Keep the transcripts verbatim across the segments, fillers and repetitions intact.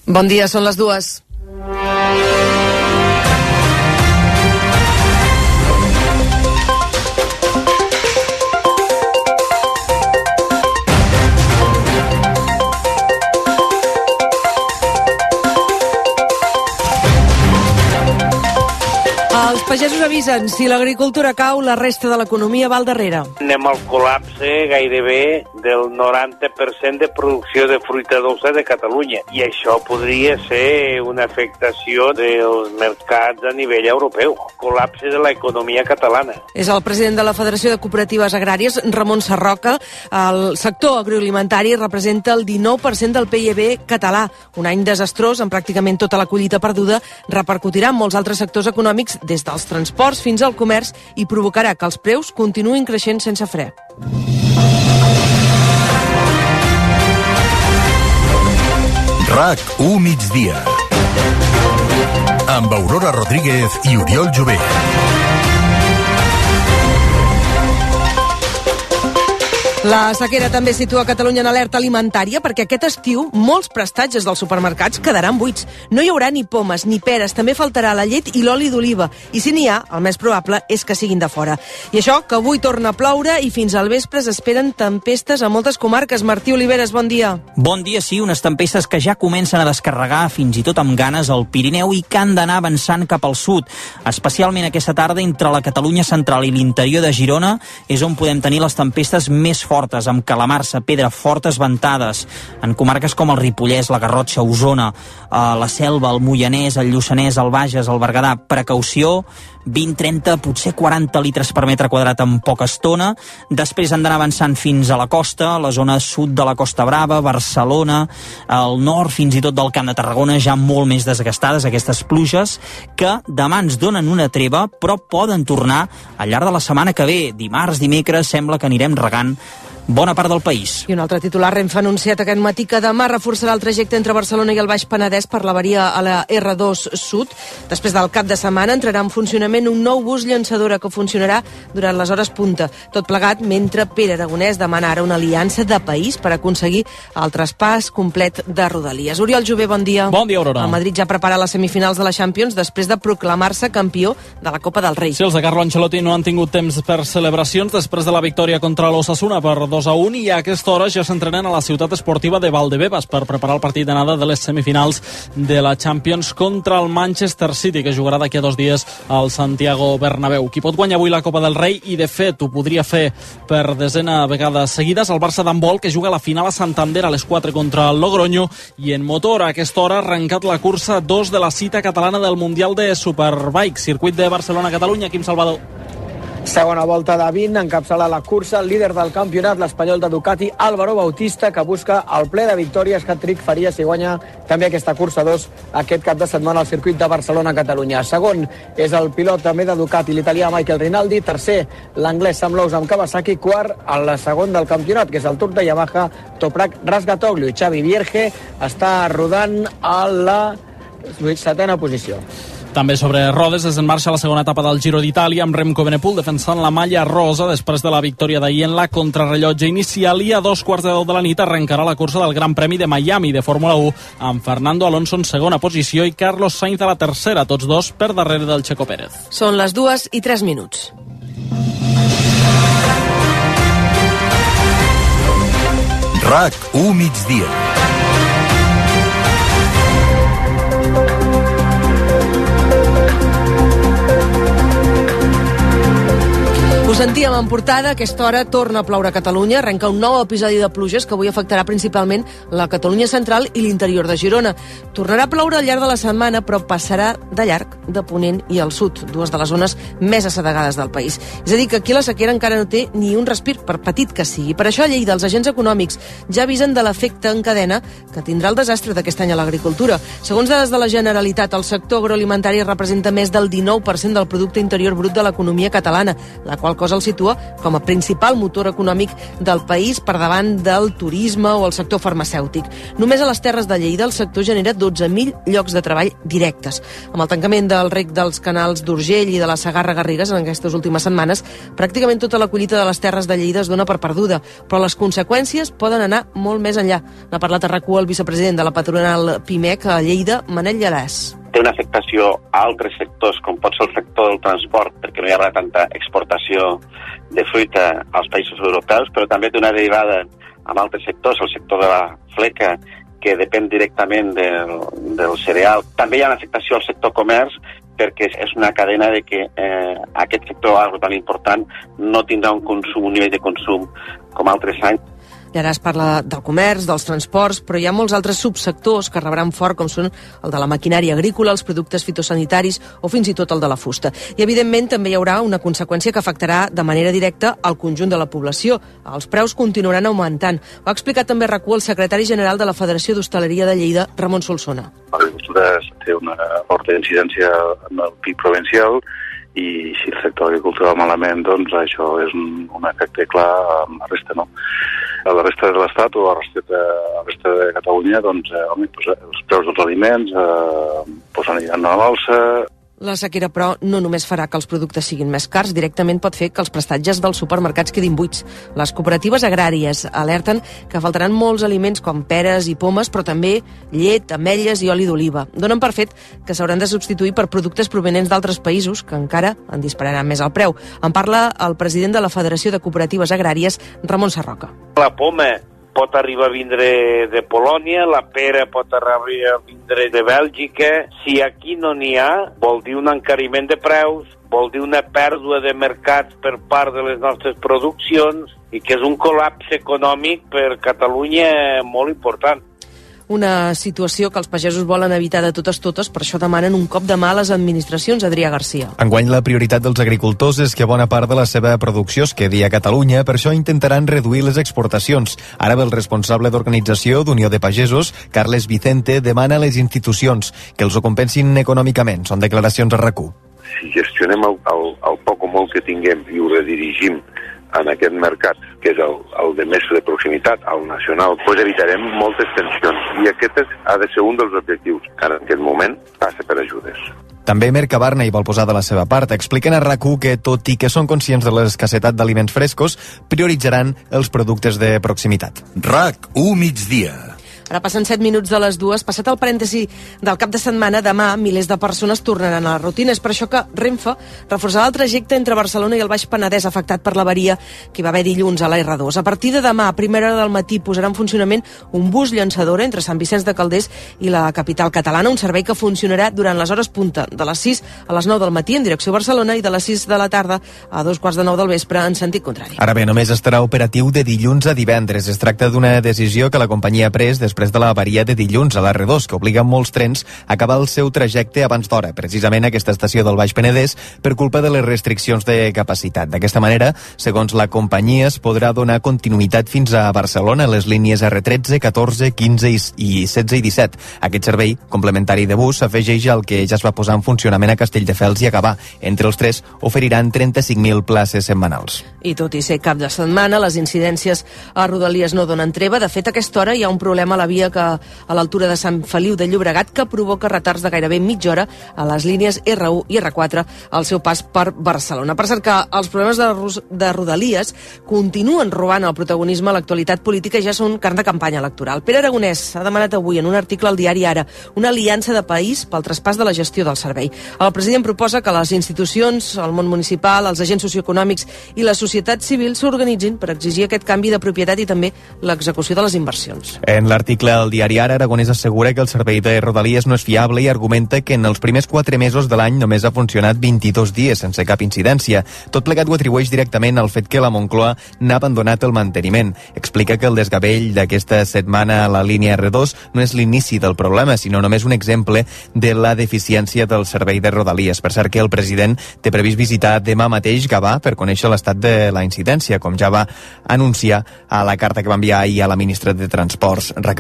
Bon dia, són les dues. Els pagesos avisen, si l'agricultura cau, la resta de l'economia va al darrere. Anem al col·lapse gairebé del noranta per cent de producció de fruita dolça de Catalunya. I això podria ser una afectació dels mercats a nivell europeu. Col·lapse de l'economia catalana. És el president de la Federació de Cooperatives Agràries, Ramon Sarroca. El sector agroalimentari representa el dinou per cent del P I B català. Un any desastrós, amb pràcticament tota la collita perduda, repercutirà en molts altres sectors econòmics, des dels transports fins al comerç, i provocarà que els preus continuïn creixent sense fre. RAC u migdia amb Aurora Rodríguez i Oriol Jové. La sequera també situa Catalunya en alerta alimentària perquè aquest estiu molts prestatges dels supermercats quedaran buits. No hi haurà ni pomes ni peres, també faltarà la llet i l'oli d'oliva. I si n'hi ha, el més probable és que siguin de fora. I això, que avui torna a ploure i fins al vespre s'esperen tempestes a moltes comarques. Martí Oliveres, bon dia. Bon dia, sí, unes tempestes que ja comencen a descarregar fins i tot amb ganes al Pirineu i que han d'anar avançant cap al sud. Especialment aquesta tarda entre la Catalunya central i l'interior de Girona és on podem tenir les tempestes més fortes, amb calamarsa, pedra, fortes ventades. En comarques com el Ripollès, la Garrotxa, Osona, eh, la Selva, el Moianès, el Lluçanès, el Bages, el Berguedà. Precaució, vint, trenta, potser quaranta litres per metre quadrat en poca estona. Després han d'anar avançant fins a la costa, la zona sud de la Costa Brava, Barcelona, el nord fins i tot del Camp de Tarragona, ja molt més desgastades aquestes pluges, que demà ens donen una treva, però poden tornar al llarg de la setmana que ve. Dimarts, dimecres, sembla que anirem regant bona part del país. I un altre titular, Renfe ha anunciat aquest matí que demà reforçarà el trajecte entre Barcelona i el Baix Penedès per l'avaria a la erre dos Sud. Després del cap de setmana entrarà en funcionament un nou bus llançadora que funcionarà durant les hores punta. Tot plegat mentre Pere Aragonès demana ara una aliança de país per aconseguir el traspàs complet de Rodalies. Oriol Jové, bon dia. Bon dia, Aurora. El Madrid ja prepara les semifinals de la Champions després de proclamar-se campió de la Copa del Rei. Sí, els de Carlo Ancelotti no han tingut temps per celebracions després de la victòria contra l'Osasuna per dos a un, i a aquesta hora ja s'entrenen a la ciutat esportiva de Valdebebas per preparar el partit d'anada de les semifinals de la Champions contra el Manchester City, que jugarà d'aquí a dos dies al Santiago Bernabéu. Qui pot guanyar avui la Copa del Rei, i de fet ho podria fer per desena vegades seguides, el Barça d'handbol, que juga la final a Santander a les quatre contra el Logroño. I en motor, a aquesta hora ha arrencat la cursa dos de la cita catalana del Mundial de Superbike, circuit de Barcelona-Catalunya. Quim Salvador. Segona volta de vint, encapçala la cursa el líder del campionat, l'espanyol de Ducati, Álvaro Bautista, que busca el ple de victòries. Hat-trick faria si guanya també aquesta cursa dos aquest cap de setmana al circuit de Barcelona-Catalunya. Segon és el pilot també de Ducati, l'italià Michael Rinaldi. Tercer, l'anglès Sam Lowe's amb Kawasaki. Quart, el segon del campionat, que és el turc de Yamaha, Toprak Razgatoglu. I Xavi Vierge està rodant a la setena posició. També sobre rodes és en marxa la segona etapa del Giro d'Itàlia, amb Remco Evenepoel defensant la malla rosa després de la victòria d'ahir en la contrarrellotge inicial, i a dos quarts de deu de la nit arrencarà la cursa del Gran Premi de Miami de Fórmula u amb Fernando Alonso en segona posició i Carlos Sainz a la tercera, tots dos per darrere del Checo Pérez. Són les dues i tres minuts. RAC u migdia. Ho sentíem en portada, a aquesta hora torna a ploure a Catalunya, arrenca un nou episodi de pluges que avui afectarà principalment la Catalunya central i l'interior de Girona. Tornarà a ploure al llarg de la setmana, però passarà de llarg de Ponent i al sud, dues de les zones més assedegades del país. És a dir, que aquí la sequera encara no té ni un respir, per petit que sigui. Per això a Lleida els agents econòmics ja avisen de l'efecte en cadena que tindrà el desastre d'aquest any a l'agricultura. Segons dades de la Generalitat, el sector agroalimentari representa més del dinou per cent del producte interior brut de l'economia catalana, la qual cosa cosa el situa com a principal motor econòmic del país per davant del turisme o el sector farmacèutic. Només a les Terres de Lleida el sector genera dotze mil llocs de treball directes. Amb el tancament del rec dels canals d'Urgell i de la Segarra-Garrigues en aquestes últimes setmanes, pràcticament tota la collita de les Terres de Lleida es dona per perduda, però les conseqüències poden anar molt més enllà. N'ha parlat a RAC u el vicepresident de la patronal PIMEC a Lleida, Manel Llaràs. Té una afectació a altres sectors, com pot ser el sector del transport, perquè no hi haurà tanta exportació de fruita als països europeus, però també té una derivada amb altres sectors, el sector de la fleca, que depèn directament del, del cereal. També hi ha una afectació al sector comerç, perquè és una cadena de que eh, aquest sector agro tan important no tindrà un consum, un nivell de consum com altres anys. I ara es parla del comerç, dels transports, però hi ha molts altres subsectors que rebran fort, com són el de la maquinària agrícola, els productes fitosanitaris o fins i tot el de la fusta. I, evidentment, també hi haurà una conseqüència que afectarà de manera directa al conjunt de la població. Els preus continuaran augmentant. Ho ha explicat també a RAC u el secretari general de la Federació d'Hostaleria de Lleida, Ramon Solsona. L'agricultura té una forta incidència en el P I B provincial i si el sector agricultural malament, doncs això és un, un efecte clar amb la resta, no? A la resta de l'Estat o a la resta de, a la resta de Catalunya, doncs, eh, home, doncs, els preus dels aliments eh, doncs aniran a l'alça. La sequera, però, no només farà que els productes siguin més cars, directament pot fer que els prestatges dels supermercats quedin buits. Les cooperatives agràries alerten que faltaran molts aliments com peres i pomes, però també llet, ametlles i oli d'oliva. Donen per fet que s'hauran de substituir per productes provenents d'altres països, que encara en dispararan més el preu. En parla el president de la Federació de Cooperatives Agràries, Ramon Sarroca. La poma pot arribar a vindre de Polònia, la pera pot arribar a vindre de Bèlgica. Si aquí no n'hi ha, vol dir un encariment de preus, vol dir una pèrdua de mercats per part de les nostres produccions i que és un col·lapse econòmic per Catalunya molt important. Una situació que els pagesos volen evitar de totes totes, per això demanen un cop de mà a les administracions, Adrià Garcia. Enguany la prioritat dels agricultors és que bona part de la seva producció es quedi a Catalunya, per això intentaran reduir les exportacions. Ara el responsable d'organització d'Unió de Pagesos, Carles Vicente, demana a les institucions que els ho compensin econòmicament. Són declaracions a RAC u. Si gestionem el, el, el poc o molt que tinguem i ho redirigim en aquest mercat, que és el, el de més de proximitat, al nacional, doncs evitarem moltes tensions. I aquest és, ha de ser un dels objectius. En aquest moment passa per ajudes. També Mercabarna hi vol posar de la seva part. Expliquen a RAC u que, tot i que són conscients de l'escassetat d'aliments frescos, prioritzaran els productes de proximitat. RAC u migdia. Ara passen set minuts de les dues. Passat el parèntesi del cap de setmana, demà milers de persones tornaran a la rutina. És per això que Renfe reforçarà el trajecte entre Barcelona i el Baix Penedès afectat per l'averia que hi va haver dilluns a la erra dos. A partir de demà, a primera hora del matí, posarà en funcionament un bus llançadora entre Sant Vicenç de Calders i la capital catalana, un servei que funcionarà durant les hores punta, de les sis a les nou del matí en direcció a Barcelona i de les sis de la tarda a dos quarts de nou del vespre en sentit contrari. Ara bé, només estarà operatiu de dilluns a divendres. Es tracta d'una decisió que la companyia ha pres després de la avaria de dilluns a l'erra dos, que obliga molts trens a acabar el seu trajecte abans d'hora, precisament aquesta estació del Baix Penedès, per culpa de les restriccions de capacitat. D'aquesta manera, segons la companyia, es podrà donar continuïtat fins a Barcelona les línies erra tretze, catorze, quinze i setze i disset. Aquest servei complementari de bus s'afegeix al que ja es va posar en funcionament a Castelldefels i a Gavà. Entre els tres oferiran trenta-cinc mil places setmanals. I tot i ser cap de setmana, les incidències a Rodalies no donen treva. De fet, a aquesta hora hi ha un problema a la via que a l'altura de Sant Feliu de Llobregat que provoca retards de gairebé mitja hora a les línies erra u i erra quatre al seu pas per Barcelona. Per cert que els problemes de, de Rodalies continuen robant el protagonisme a l'actualitat política i ja són carn de campanya electoral. Pere Aragonès ha demanat avui en un article al diari Ara una aliança de país pel traspàs de la gestió del servei. El president proposa que les institucions, el món municipal, els agents socioeconòmics i la societat civil s'organitzin per exigir aquest canvi de propietat i també l'execució de les inversions. En l'article al diari Ara, Aragonès assegura que el servei de Rodalies no és fiable i argumenta que en els primers quatre mesos de l'any només ha funcionat vint-i-dos dies sense cap incidència. Tot plegat ho atribueix directament al fet que la Moncloa n'ha abandonat el manteniment. Explica que el desgavell d'aquesta setmana a la línia erra dos no és l'inici del problema, sinó només un exemple de la deficiència del servei de Rodalies. Per cert que el president té previst visitar demà mateix Gavà per conèixer l'estat de la incidència, com ja va anunciar a la carta que va enviar ahir a la ministra de Transports, Raquel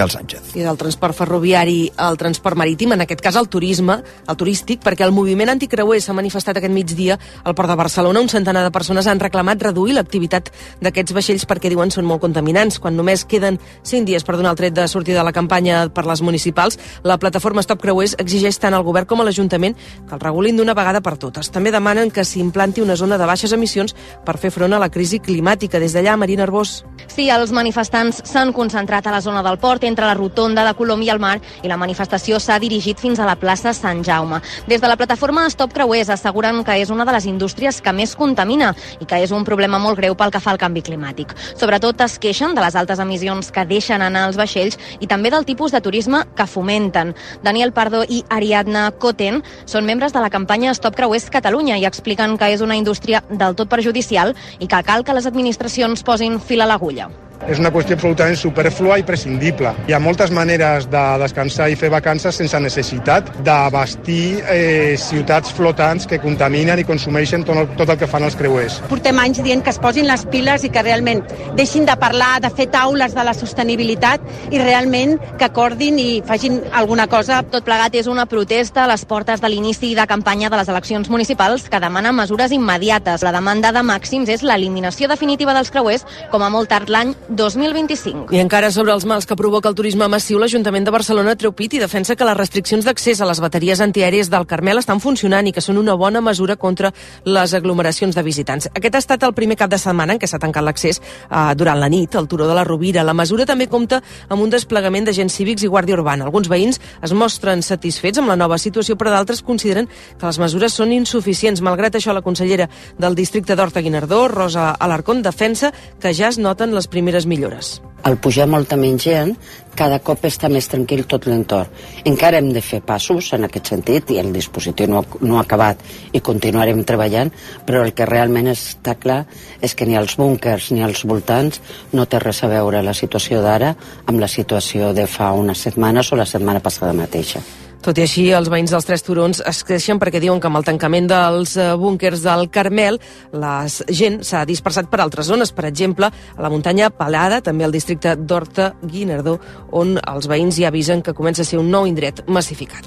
Miquel Sánchez. I del transport ferroviari al transport marítim, en aquest cas el turisme, el turístic, perquè el moviment anticreuer s'ha manifestat aquest migdia al port de Barcelona. Un centenar de persones han reclamat reduir l'activitat d'aquests vaixells perquè diuen són molt contaminants. Quan només queden cinc dies per donar el tret de sortida de la campanya per les municipals, la plataforma Stop Creuers exigeix tant al govern com a l'Ajuntament que el regulin d'una vegada per totes. També demanen que s'implanti una zona de baixes emissions per fer front a la crisi climàtica. Des d'allà, Marina Arbós. Sí, els manifestants s'han concentrat a la zona del port, entre la rotonda de Colom i el mar, i la manifestació s'ha dirigit fins a la plaça Sant Jaume. Des de la plataforma Stop Creuers asseguren que és una de les indústries que més contamina i que és un problema molt greu pel que fa al canvi climàtic. Sobretot es queixen de les altes emissions que deixen anar els vaixells i també del tipus de turisme que fomenten. Daniel Pardo i Ariadna Coten són membres de la campanya Stop Creuers Catalunya i expliquen que és una indústria del tot perjudicial i que cal que les administracions posin fil a l'agulla. És una qüestió absolutament superflua i prescindible. Hi ha moltes maneres de descansar i fer vacances sense necessitat de bastir eh, ciutats flotants que contaminen i consumeixen tot el, tot el que fan els creuers. Portem anys dient que es posin les piles i que realment deixin de parlar, de fer taules de la sostenibilitat i realment que acordin i facin alguna cosa. Tot plegat és una protesta a les portes de l'inici de campanya de les eleccions municipals que demana mesures immediates. La demanda de màxims és l'eliminació definitiva dels creuers com a molt tard l'any dos mil vint-i-cinc. I encara sobre els mals que provoca el turisme massiu, l'Ajuntament de Barcelona treu pit i defensa que les restriccions d'accés a les bateries antiaèries del Carmel estan funcionant i que són una bona mesura contra les aglomeracions de visitants. Aquest ha estat el primer cap de setmana en què s'ha tancat l'accés eh, durant la nit al Turó de la Rovira. La mesura també compta amb un desplegament d'agents cívics i guàrdia urbana. Alguns veïns es mostren satisfets amb la nova situació, però d'altres consideren que les mesures són insuficients. Malgrat això, la consellera del districte d'Horta-Guinardó, Rosa Alarcón, defensa que ja es noten les primeres millores. Al pujar molta menys gent, cada cop està més tranquil tot l'entorn. Encara hem de fer passos en aquest sentit i el dispositiu no, no ha acabat i continuarem treballant, però el que realment està clar és que ni els búnkers ni els voltants no té res a veure la situació d'ara amb la situació de fa unes setmanes o la setmana passada mateixa. Tot i així, els veïns dels Tres Turons es queixen perquè diuen que amb el tancament dels búnkers del Carmel la gent s'ha dispersat per altres zones, per exemple, a la muntanya Pelada, també al districte d'Horta-Guinardó, on els veïns ja avisen que comença a ser un nou indret massificat.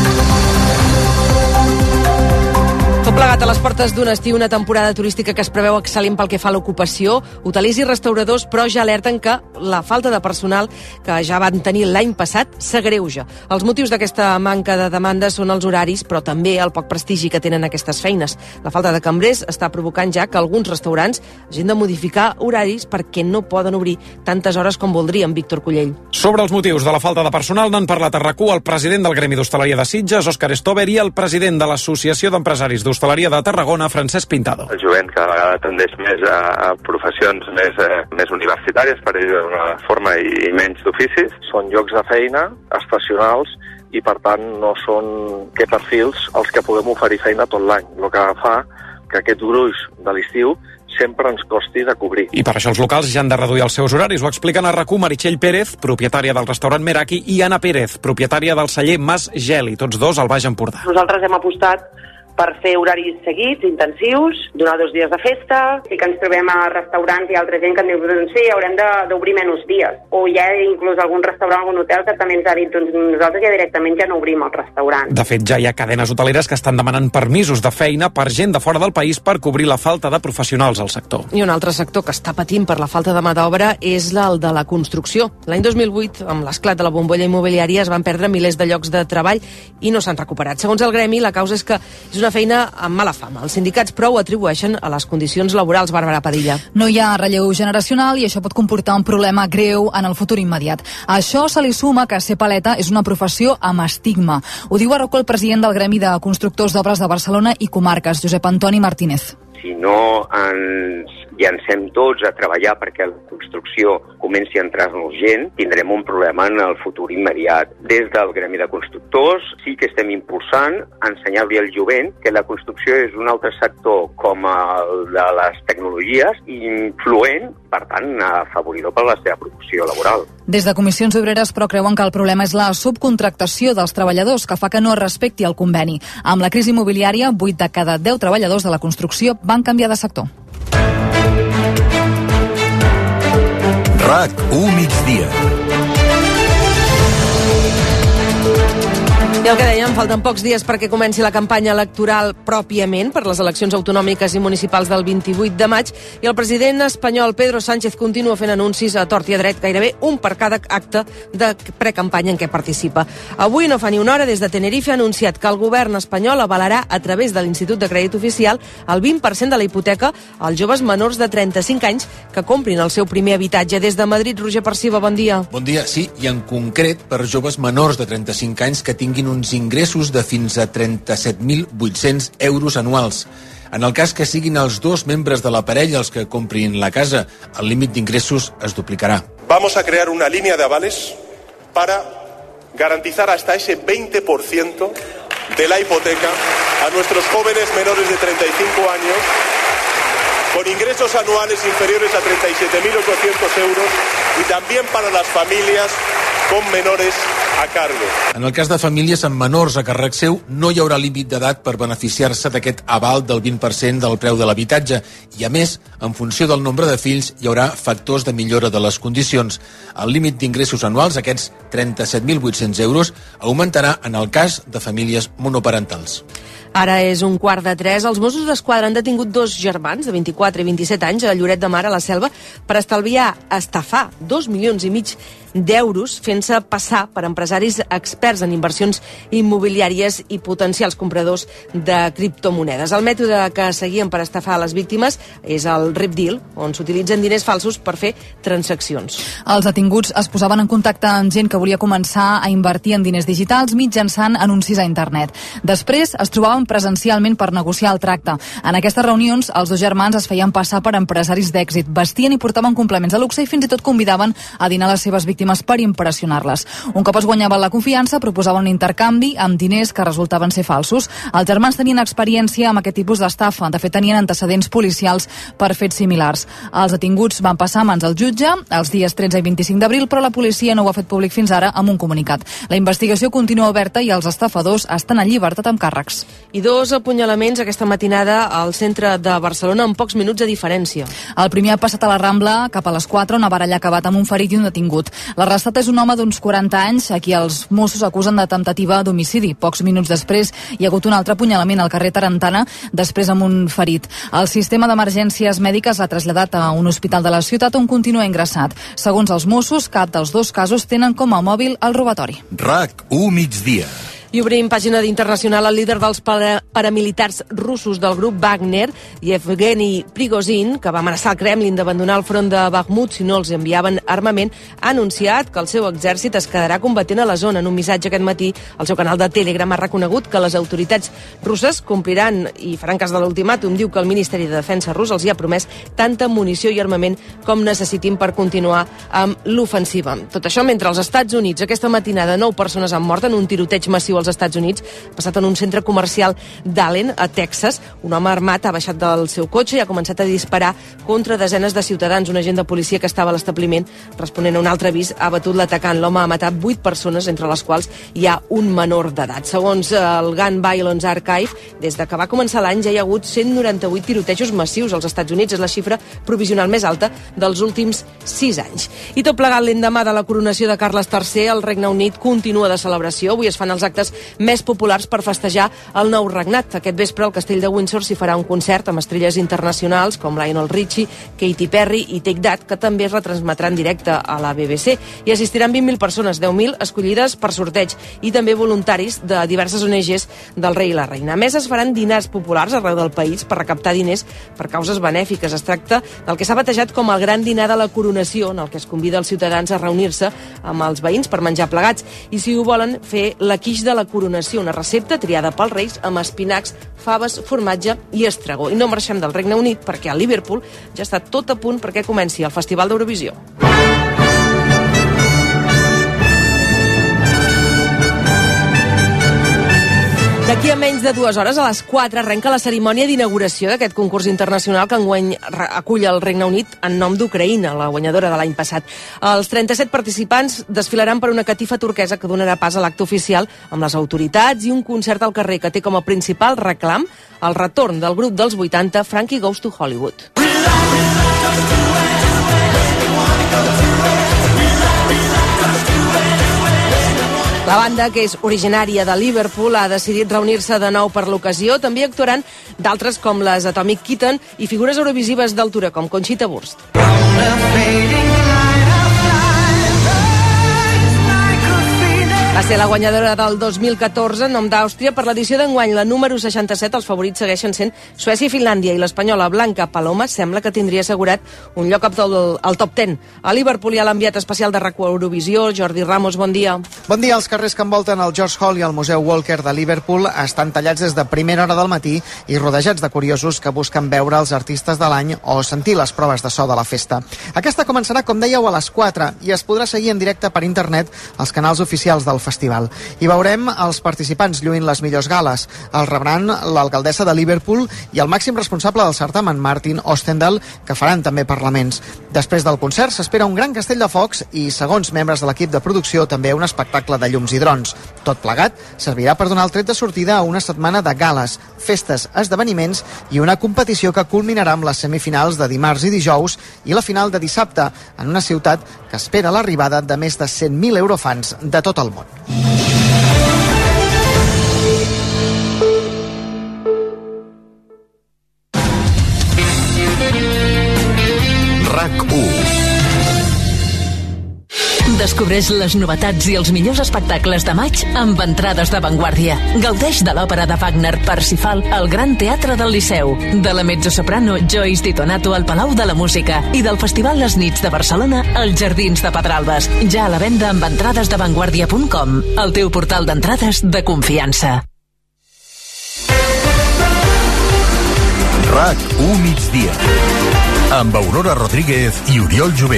Tot plegat a les portes d'un estiu, una temporada turística que es preveu excel·lent pel que fa a l'ocupació. Hotelers i restauradors, però, ja alerten que la falta de personal que ja van tenir l'any passat s'agreuja. Els motius d'aquesta manca de demanda són els horaris, però també el poc prestigi que tenen aquestes feines. La falta de cambrers està provocant ja que alguns restaurants hagin de modificar horaris perquè no poden obrir tantes hores com voldrien. Víctor Cullell. Sobre els motius de la falta de personal n'han parlat a RAC u el president del Gremi d'Hostaleria de Sitges, Òscar Stover, i el president de l'Associació d'Empresaris d'Hostaleria Hostaleria de Tarragona, Francesc Pintado. El jovent cada vegada tendeix més a, a professions més, eh, més universitàries, per dir-ho d'una forma, i, i menys d'oficis. Són llocs de feina estacionals i, per tant, no són que perfils els que podem oferir feina tot l'any, el que fa que aquest gruix de l'estiu sempre ens costi de cobrir. I per això els locals ja han de reduir els seus horaris. Ho expliquen a RAC u Meritxell Pérez, propietària del restaurant Meraki, i Anna Pérez, propietària del celler Mas Geli, tots dos al Baix Empordà. Nosaltres hem apostat per fer horaris seguits, intensius, donar dos dies de festa. Sí que ens trobem a restaurants i altra gent que ens diu, doncs sí, haurem d'obrir menys dies. O hi ha inclús algun restaurant, algun hotel que també ens ha dit, doncs nosaltres ja directament ja no obrim el restaurant. De fet, ja hi ha cadenes hoteleres que estan demanant permisos de feina per gent de fora del país per cobrir la falta de professionals al sector. I un altre sector que està patint per la falta de mà d'obra és el de la construcció. L'any dos mil vuit, amb l'esclat de la bombolla immobiliària, es van perdre milers de llocs de treball i no s'han recuperat. Segons el gremi, la causa és que és una feina amb mala fama. Els sindicats prou atribueixen a les condicions laborals. Bàrbara Padilla. No hi ha relleu generacional i això pot comportar un problema greu en el futur immediat. A això se li suma que ser paleta és una professió amb estigma. Ho diu a RAC u el president del Gremi de Constructors d'Obres de Barcelona i Comarques, Josep Antoni Martínez. Si no ens llancem tots a treballar perquè la construcció comenci a entrar-nos gent, tindrem un problema en el futur immediat. Des del Gremi de Constructors sí que estem impulsant a ensenyar-li al jovent que la construcció és un altre sector com el de les tecnologies, influent, per tant, afavoridor per la seva producció laboral. Des de Comissions Obreres, però, creuen que el problema és la subcontractació dels treballadors, que fa que no es respecti el conveni. Amb la crisi immobiliària, vuit de cada deu treballadors de la construcció van canviar de sector. RAC u migdia. I el que dèiem, falten pocs dies perquè comenci la campanya electoral pròpiament per les eleccions autonòmiques i municipals del vint-i-vuit de maig i el president espanyol Pedro Sánchez continua fent anuncis a tort i a dret, gairebé un per cada acte de precampanya en què participa. Avui, no fa ni una hora, des de Tenerife ha anunciat que el govern espanyol avalarà a través de l'Institut de Crèdit Oficial el vint per cent de la hipoteca als joves menors de trenta-cinc anys que comprin el seu primer habitatge. Des de Madrid, Roger Perciba, bon dia. Bon dia, sí, i en concret per joves menors de trenta-cinc anys que tinguin uns ingressos de fins a trenta-set mil vuit-cents euros anuals. En el cas que siguin els dos membres de la parella els que comprin la casa, el límit d'ingressos es duplicarà. Vamos a crear una línea de avales para garantizar hasta ese veinte por ciento de la hipoteca a nuestros jóvenes menores de treinta y cinco años con ingresos anuales inferiores a treinta y siete mil ochocientos euros y también para las familias con menores a cargo. En el cas de famílies amb menors a càrrec seu, no hi haurà límit d'edat per beneficiar-se d'aquest aval del vint per cent del preu de l'habitatge i, a més, en funció del nombre de fills, hi haurà factors de millora de les condicions. El límit d'ingressos anuals, aquests trenta-set mil vuit-cents euros, augmentarà en el cas de famílies monoparentals. Ara és un quart de tres. Els Mossos d'Esquadra han detingut dos germans de vint-i-quatre i vint-i-set anys a Lloret de Mar, a la Selva, per estalviar, estafar dos milions i mig d'euros fent-se passar per empresaris experts en inversions immobiliàries i potencials compradors de criptomonedes. El mètode que seguien per estafar les víctimes és el Rip Deal, on s'utilitzen diners falsos per fer transaccions. Els detinguts es posaven en contacte amb gent que volia començar a invertir en diners digitals mitjançant anuncis a internet. Després es trobaven presencialment per negociar el tracte. En aquestes reunions, els dos germans es feien passar per empresaris d'èxit, vestien i portaven complements de luxe i fins i tot convidaven a dinar les seves víctimes per impressionar-les. Un cop es guanyaven la confiança, proposaven un intercanvi amb diners que resultaven ser falsos. Els germans tenien experiència amb aquest tipus d'estafa. De fet, tenien antecedents policials per fets similars. Els detinguts van passar a mans del jutge els dies tretze i vint-i-cinc d'abril, però la policia no ho ha fet públic fins ara amb un comunicat. La investigació continua oberta i els estafadors estan en llibertat amb càrrecs. I dos apunyalaments aquesta matinada al centre de Barcelona en pocs minuts de diferència. El primer ha passat a la Rambla cap a les quatre, on ha baralla acabat amb un ferit i un detingut. L'arrestat és un home d'uns quaranta anys a qui els Mossos acusen de temptativa d'homicidi. Pocs minuts després hi ha hagut un altre apunyalament al carrer Tarantana, després amb un ferit. El sistema d'emergències mèdiques l'ha traslladat a un hospital de la ciutat on continua ingressat. Segons els Mossos, cap dels dos casos tenen com a mòbil el robatori. RAC u migdia. I obrim pàgina d'internacional. El líder dels para paramilitars russos del grup Wagner, Yevgeny Prigozhin, que va amenaçar el Kremlin d'abandonar el front de Bakhmut si no els enviaven armament, ha anunciat que el seu exèrcit es quedarà combatent a la zona. En un missatge aquest matí, el seu canal de Telegram ha reconegut que les autoritats russes compliran i faran cas de l'ultimàtum. Diu que el Ministeri de Defensa rus els hi ha promès tanta munició i armament com necessitin per continuar amb l'ofensiva. Tot això mentre als Estats Units aquesta matinada nou persones han mort en un tiroteig massiu als Estats Units, passat en un centre comercial d'Allen, a Texas. Un home armat ha baixat del seu cotxe i ha començat a disparar contra desenes de ciutadans. Un agent de policia que estava a l'establiment, responent a un altre avís, ha batut l'atacant. L'home ha matat vuit persones, entre les quals hi ha un menor d'edat. Segons el Gun Violence Archive, des de que va començar l'any ja hi ha hagut cent noranta-vuit tirotejos massius als Estats Units. És la xifra provisional més alta dels últims sis anys. I tot plegat l'endemà de la coronació de Carles tercer, el Regne Unit continua de celebració. Avui es fan els actes més populars per festejar el nou regnat. Aquest vespre al Castell de Windsor s'hi farà un concert amb estrelles internacionals com Lionel Richie, Katy Perry i Take That, que també es retransmetrà en directe a la B B C. Hi assistiran vint mil persones, deu mil escollides per sorteig, i també voluntaris de diverses O N Ges del rei i la reina. A més, es faran dinars populars arreu del país per recaptar diners per causes benèfiques. Es tracta del que s'ha batejat com el gran dinar de la coronació, en el que es convida els ciutadans a reunir-se amb els veïns per menjar plegats, i si ho volen fer la quiche de la coronació, una recepta triada pels reis amb espinacs, faves, formatge i estragó. I no marxem del Regne Unit perquè a Liverpool ja està tot a punt perquè comenci el Festival d'Eurovisió. D'aquí a menys de dues hores, a les quatre, arrenca la cerimònia d'inauguració d'aquest concurs internacional que enguany acull el Regne Unit en nom d'Ucraïna, la guanyadora de l'any passat. Els trenta-set participants desfilaran per una catifa turquesa que donarà pas a l'acte oficial amb les autoritats i un concert al carrer que té com a principal reclam el retorn del grup dels vuitanta, Frankie Goes to Hollywood. La banda, que és originària de Liverpool, ha decidit reunir-se de nou per l'ocasió. També actuaran d'altres com les Atomic Kitten i figures eurovisives d'altura com Conchita Wurst. Va ser la guanyadora del dos mil catorze, en nom d'Àustria, per l'edició d'enguany, la número seixanta-set. Els favorits segueixen sent Suècia i Finlàndia, i l'espanyola Blanca Paloma sembla que tindria assegurat un lloc al, al top deu. A Liverpool hi ha l'enviat especial de RAC u Eurovisió, Jordi Ramos, bon dia. Bon dia. Els carrers que envolten el George Hall i el Museu Walker de Liverpool estan tallats des de primera hora del matí i rodejats de curiosos que busquen veure els artistes de l'any o sentir les proves de so de la festa. Aquesta començarà, com dèieu, a les quatre i es podrà seguir en directe per internet als canals oficials del festival. Hi veurem els participants lluint les millors gales. El rebran l'alcaldessa de Liverpool i el màxim responsable del certamen, Martin Ostendal, que faran també parlaments. Després del concert s'espera un gran castell de focs i, segons membres de l'equip de producció, també un espectacle de llums i drons. Tot plegat servirà per donar el tret de sortida a una setmana de gales, festes, esdeveniments i una competició que culminarà amb les semifinals de dimarts i dijous i la final de dissabte en una ciutat que espera l'arribada de més de cent mil eurofans de tot el món. RAC u. Descobreix les novetats i els millors espectacles de maig amb entrades d'avantguàrdia. Gaudeix de l'òpera de Wagner Parsifal al Gran Teatre del Liceu, de la mezzosoprano Joyce Di Donato al Palau de la Música i del Festival Les Nits de Barcelona als Jardins de Pedralbes. Ja a la venda amb entrades d'avantguàrdia punt com, el teu portal d'entrades de confiança. RAC u migdia amb Aurora Rodríguez i Oriol Jové.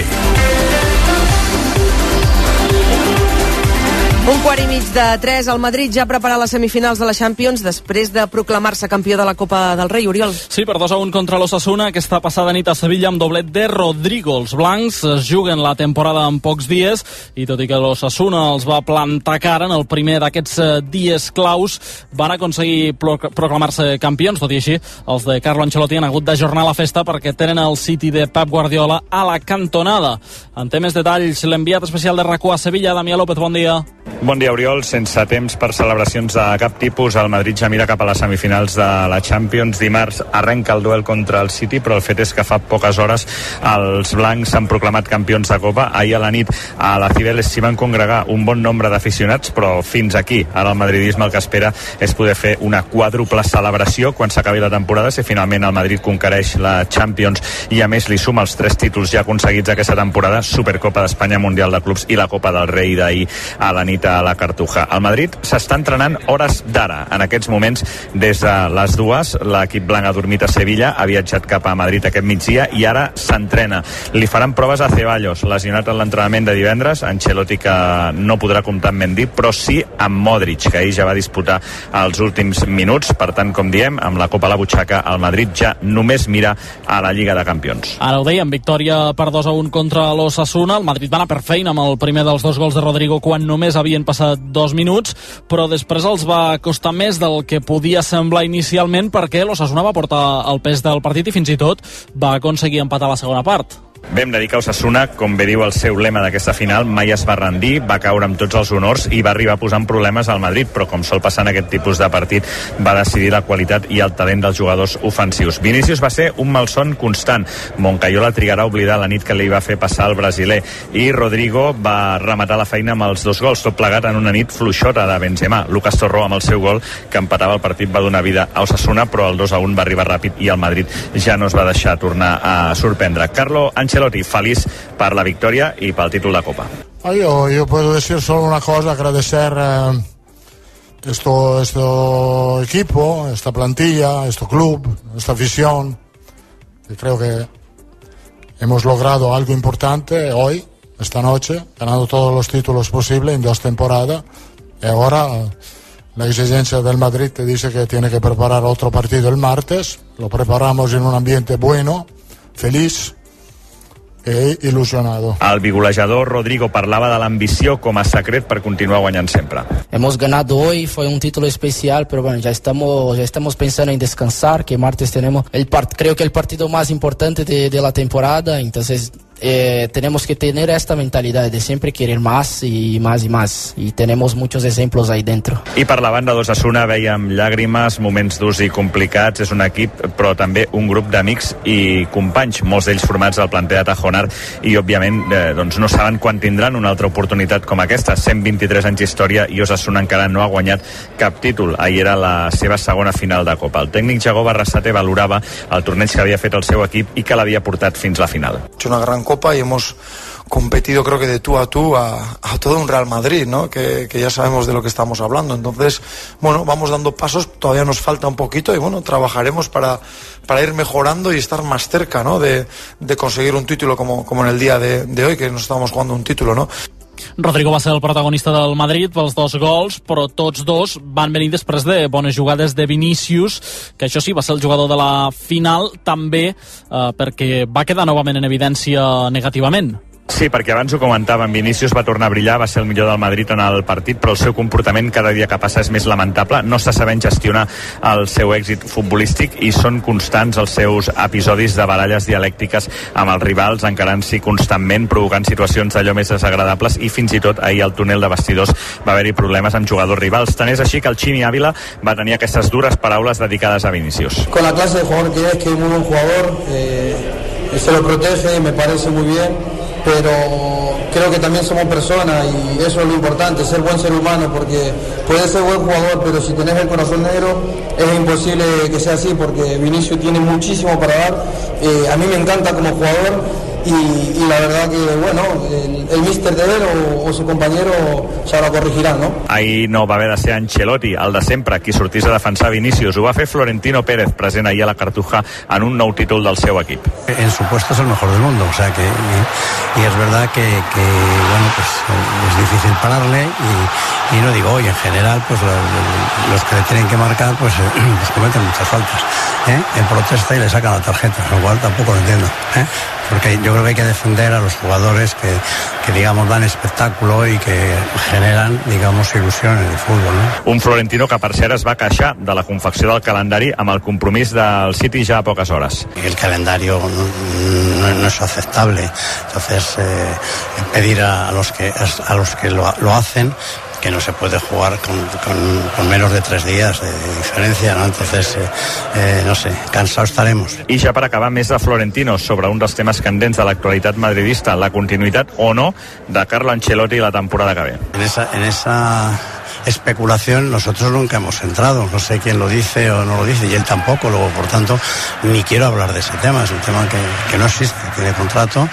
Un quart i mig de tres, el Madrid ja ha preparat les semifinals de la Champions després de proclamar-se campió de la Copa del Rei, Oriol. Sí, per dos a un contra l'Osasuna, aquesta passada nit a Sevilla amb doblet de Rodrigo. Els blancs es juguen la temporada en pocs dies i tot i que l'Osasuna els va plantar cara en el primer d'aquests dies claus, van aconseguir proclamar-se campions. Tot i així, els de Carlo Ancelotti han hagut d'ajornar la festa perquè tenen el City de Pep Guardiola a la cantonada. En té més detalls l'enviat especial de RAC u a Sevilla, Damià López, bon dia. Bon dia, Oriol. Sense temps per celebracions de cap tipus, el Madrid ja mira cap a les semifinals de la Champions. Dimarts arrenca el duel contra el City, però el fet és que fa poques hores els blancs s'han proclamat campions de Copa. Ahir a la nit a la Cibeles s'hi van congregar un bon nombre d'aficionats, però fins aquí. Ara el madridisme el que espera és poder fer una quàdruple celebració quan s'acabi la temporada, si finalment el Madrid conquereix la Champions i a més li suma els tres títols ja aconseguits aquesta temporada, Supercopa d'Espanya, Mundial de Clubs i la Copa del Rei d'ahir a la nit a la Cartuja. El Madrid s'està entrenant hores d'ara. En aquests moments, des de les dues, l'equip blanc ha dormit a Sevilla, ha viatjat cap a Madrid aquest migdia i ara s'entrena. Li faran proves a Ceballos, lesionat en l'entrenament de divendres. Ancelotti, que no podrà comptar amb Mendy, però sí amb Modric, que ahir ja va disputar els últims minuts. Per tant, com diem, amb la Copa a la butxaca, el Madrid ja només mira a la Lliga de Campions. Ara ho dèiem, victòria per dos a un contra l'Osasuna. El Madrid va anar per feina amb el primer dels dos gols de Rodrigo quan només havien passat dos minuts, però després els va costar més del que podia semblar inicialment perquè l'Osasuna va portar el pes del partit i fins i tot va aconseguir empatar la segona part. Vam dedicar Osasuna, com bé diu el seu lema d'aquesta final, mai es va rendir, va caure amb tots els honors i va arribar posant problemes al Madrid, però com sol passar en aquest tipus de partit, va decidir la qualitat i el talent dels jugadors ofensius. Vinícius va ser un malson constant. Moncayola trigarà a oblidar la nit que li va fer passar el brasiler i Rodrigo va rematar la feina amb els dos gols, tot plegat en una nit fluixota de Benzema. Lucas Torró, amb el seu gol, que empatava el partit, va donar vida a Osasuna, però el dos a un va arribar ràpid i el Madrid ja no es va deixar tornar a sorprendre. Carlo Ancelotti, feliz per la victòria i pel títol de Copa. Yo, yo puedo decir solo una cosa, agradecer eh, esto, esto equipo, esta plantilla, este club, esta afición. Y creo que hemos logrado algo importante hoy, esta noche, ganando todos los títulos posibles en dos temporadas. Y ahora la exigencia del Madrid te dice que tiene que preparar otro partido el martes. Lo preparamos en un ambiente bueno, feliz e il·lusionado. El bigolejador Rodrigo parlava de l'ambició com a secret per continuar guanyant sempre. Hemos ganado hoy, fue un título especial, pero bueno, ya estamos, ya estamos pensando en descansar, que martes tenemos el part, creo que el partido más importante de, de la temporada, entonces eh, tenemos que tener esta mentalidad de siempre querer más y más y más, y tenemos muchos ejemplos ahí dentro. I per la banda d'Osasuna veiem llàgrimes, moments durs i complicats. És un equip, però també un grup d'amics i companys, molts d'ells formats al planter de Tajonar, i òbviament eh, doncs no saben quan tindran una altra oportunitat com aquesta. cent vint-i-tres anys d'història i Osasuna encara no ha guanyat cap títol. Ahir era la seva segona final de Copa. El tècnic Jago Barrasate valorava el torneig que havia fet el seu equip i que l'havia portat fins la final. Es una gran Copa y hemos competido, creo que de tú a tú a, a todo un Real Madrid, ¿no? Que, que ya sabemos de lo que estamos hablando. Entonces, bueno, vamos dando pasos, todavía nos falta un poquito y bueno, trabajaremos para, para ir mejorando y estar más cerca, ¿no? De, de conseguir un título como, como en el día de, de hoy, que nos estamos jugando un título, ¿no? Rodrigo va ser el protagonista del Madrid pels dos gols, però tots dos van venir després de bones jugades de Vinícius, que això sí, va ser el jugador de la final, també eh, perquè va quedar novament en evidència negativament. Sí, perquè abans ho comentàvem, Vinícius va tornar a brillar, va ser el millor del Madrid en el partit, però el seu comportament cada dia que passa és més lamentable. No està sabent gestionar el seu èxit futbolístic i són constants els seus episodis de baralles dialèctiques amb els rivals, encarant-s'hi constantment, provocant situacions d'allò més desagradables, i fins i tot ahir al túnel de vestidors va haver-hi problemes amb jugadors rivals. Tant és així que el Chimi Ávila va tenir aquestes dures paraules dedicades a Vinícius. Con la clase de jugador que es, que es muy buen jugador, eh, se lo protege, me parece muy bien, pero creo que también somos personas y eso es lo importante, ser buen ser humano, porque puedes ser buen jugador, pero si tenés el corazón negro es imposible que sea así, porque Vinicius tiene muchísimo para dar. Eh, a mí me encanta como jugador y, y la verdad que, bueno, el, el míster de él o, o su compañero ya lo corregirán, ¿no? Ahir no va haver de ser Ancelotti, el de sempre, qui sortís a defensar Vinícius. Ho va fer Florentino Pérez, present ahir a la Cartuja en un nou títol del seu equip. En su puesto es el mejor del mundo, o sea que y, y es verdad que, que bueno, pues es difícil pararle y, y no digo hoy, en general, pues los, los que le tienen que marcar, pues, pues cometen muchas faltas, ¿eh? En protesta y le sacan la tarjeta, lo cual tampoco lo entiendo, ¿eh? Porque yo creo que hay que defender a los jugadores que, que digamos, dan espectáculo y que generan, digamos, ilusión en el fútbol, ¿no? Un Florentino que, per cert, es va queixar de la confecció del calendari amb el compromís del City ja a poques hores. El calendario no, no, no es aceptable, entonces eh, pedir a los que, a los que lo, lo hacen que no se puede jugar con, con, con menos de tres días de diferencia, ¿no? Entonces, eh, eh, no sé, cansados estaremos. I ja per acabar, més de Florentino sobre un dels temes candents de l'actualitat madridista, la continuïtat o no de Carlo Ancelotti la temporada que ve. En esa, en esa especulación nosotros nunca hemos entrado, no sé quién lo dice o no lo dice, y él tampoco, luego por tanto ni quiero hablar de ese tema, es un tema que, que no existe, tiene contrato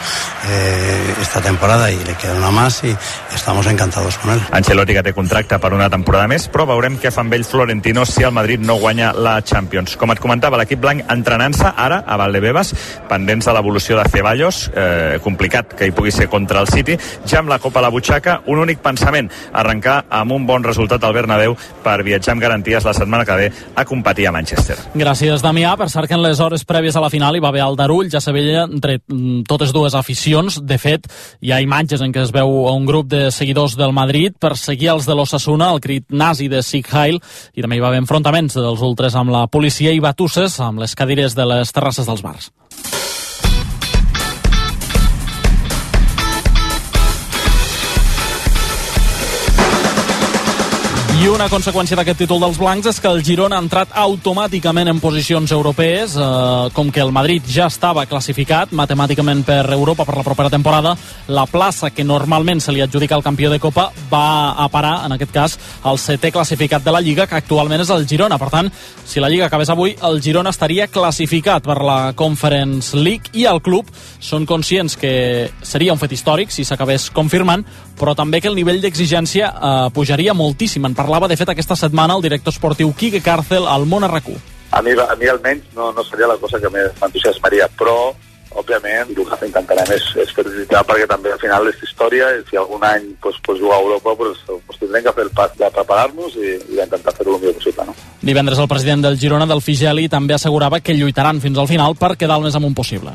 eh, esta temporada y le queda una más y estamos encantados con él. Ancelotti que té contracte per una temporada més, però veurem què fa amb ell Florentino si el Madrid no guanya la Champions. Com et comentava, l'equip blanc entrenant-se ara a Valdebebas, pendents de l'evolució de Ceballos, eh, complicat que hi pugui ser contra el City, ja amb la Copa a la butxaca, un únic pensament, arrencar amb un bon resultat al Bernabéu per viatjar amb garanties la setmana que ve a competir a Manchester. Gràcies, Damià. Per cert que en les hores prèvies a la final hi va haver Aldarull, ja se veia entre totes dues aficions. De fet, hi ha imatges en què es veu un grup de seguidors del Madrid per seguir els de l'Osasuna, el crit nazi de Sieg Heil, i també hi va haver enfrontaments dels ultres amb la policia i batusses amb les cadires de les terrasses dels bars. I una conseqüència d'aquest títol dels blancs és que el Girona ha entrat automàticament en posicions europees, eh, com que el Madrid ja estava classificat matemàticament per Europa per la propera temporada. La plaça que normalment se li adjudica al campió de Copa va a parar, en aquest cas, al setè classificat de la Lliga, que actualment és el Girona. Per tant, si la Lliga acabés avui, el Girona estaria classificat per la Conference League, i el club són conscients que seria un fet històric si s'acabés confirmant, però també que el nivell d'exigència eh, pujaria moltíssim. En parlava, de fet, aquesta setmana el director esportiu Quique Cárcel al Món R Q. A mi, a mi almenys no, no seria la cosa que m'entusiasmaria, però òbviament el que intentarem és, és felicitar, perquè també al final és història i si algun any pues, pues, jugar a Europa pues, pues, tindrem que fer el pas de preparar-nos i, i d'intentar fer-ho el millor possible. No? Divendres el president del Girona, del Figeli, també assegurava que lluitaran fins al final per quedar el més amunt possible.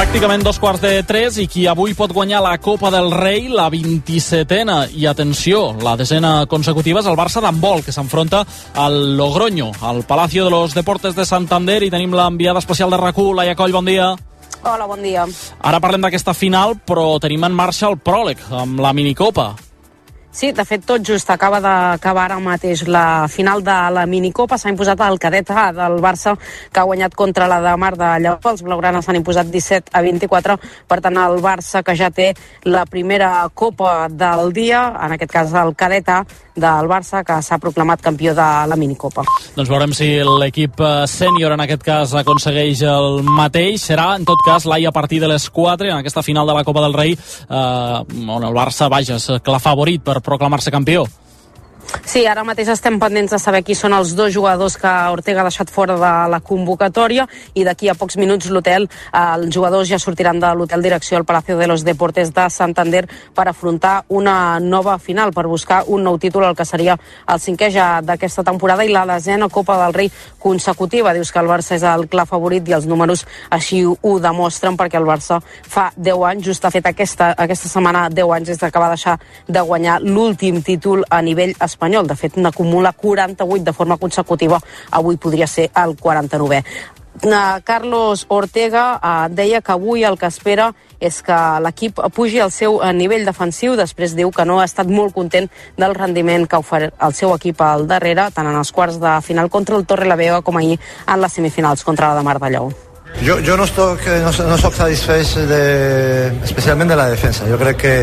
Pràcticament dos quarts de tres i qui avui pot guanyar la Copa del Rei, la vint-i-setena i, atenció, la desena consecutiva, és el Barça d'handbol, que s'enfronta al Logroño, al Palacio de los Deportes de Santander, i tenim l'enviada especial de RAC u, Laia Coll, bon dia. Hola, bon dia. Ara parlem d'aquesta final, però tenim en marxa el pròleg, amb la minicopa. Sí, de fet, tot just acaba d'acabar ara mateix la final de la minicopa. S'ha imposat el cadet A del Barça, que ha guanyat contra la de Mar de Lleó. Els blaugranes s'han imposat disset a vint-i-quatre. Per tant, el Barça, que ja té la primera copa del dia, en aquest cas el cadet A del Barça, que s'ha proclamat campió de la minicopa. Doncs veurem si l'equip sènior, en aquest cas, aconsegueix el mateix. Serà, en tot cas, Laia, a partir de les quatre, en aquesta final de la Copa del Rei, eh, on el Barça, vaja, és clar favorit per proclamar-se campió. Sí, ara mateix estem pendents de saber qui són els dos jugadors que Ortega ha deixat fora de la convocatòria, i d'aquí a pocs minuts l'hotel, eh, els jugadors ja sortiran de l'hotel direcció al Palacio de los Deportes de Santander per afrontar una nova final, per buscar un nou títol, el que seria el cinquè ja d'aquesta temporada i la desena Copa del Rei consecutiva. Dius que el Barça és el clar favorit i els números així ho demostren, perquè el Barça fa deu anys, just ha fet aquesta, aquesta setmana deu anys des que va deixar de guanyar l'últim títol a nivell espanyol. De fet, n'acumula quaranta-vuit de forma consecutiva. Avui podria ser el quaranta-novè. Carlos Ortega eh, deia que avui el que espera és que l'equip pugi al seu nivell defensiu. Després diu que no ha estat molt content del rendiment que ha ofert el seu equip al darrere, tant en els quarts de final contra el Torrelavega com ahir en les semifinals contra la de Mar de Lleó. Jo, jo no, estoc, no, no soc satisfet de, especialment de la defensa. Jo crec que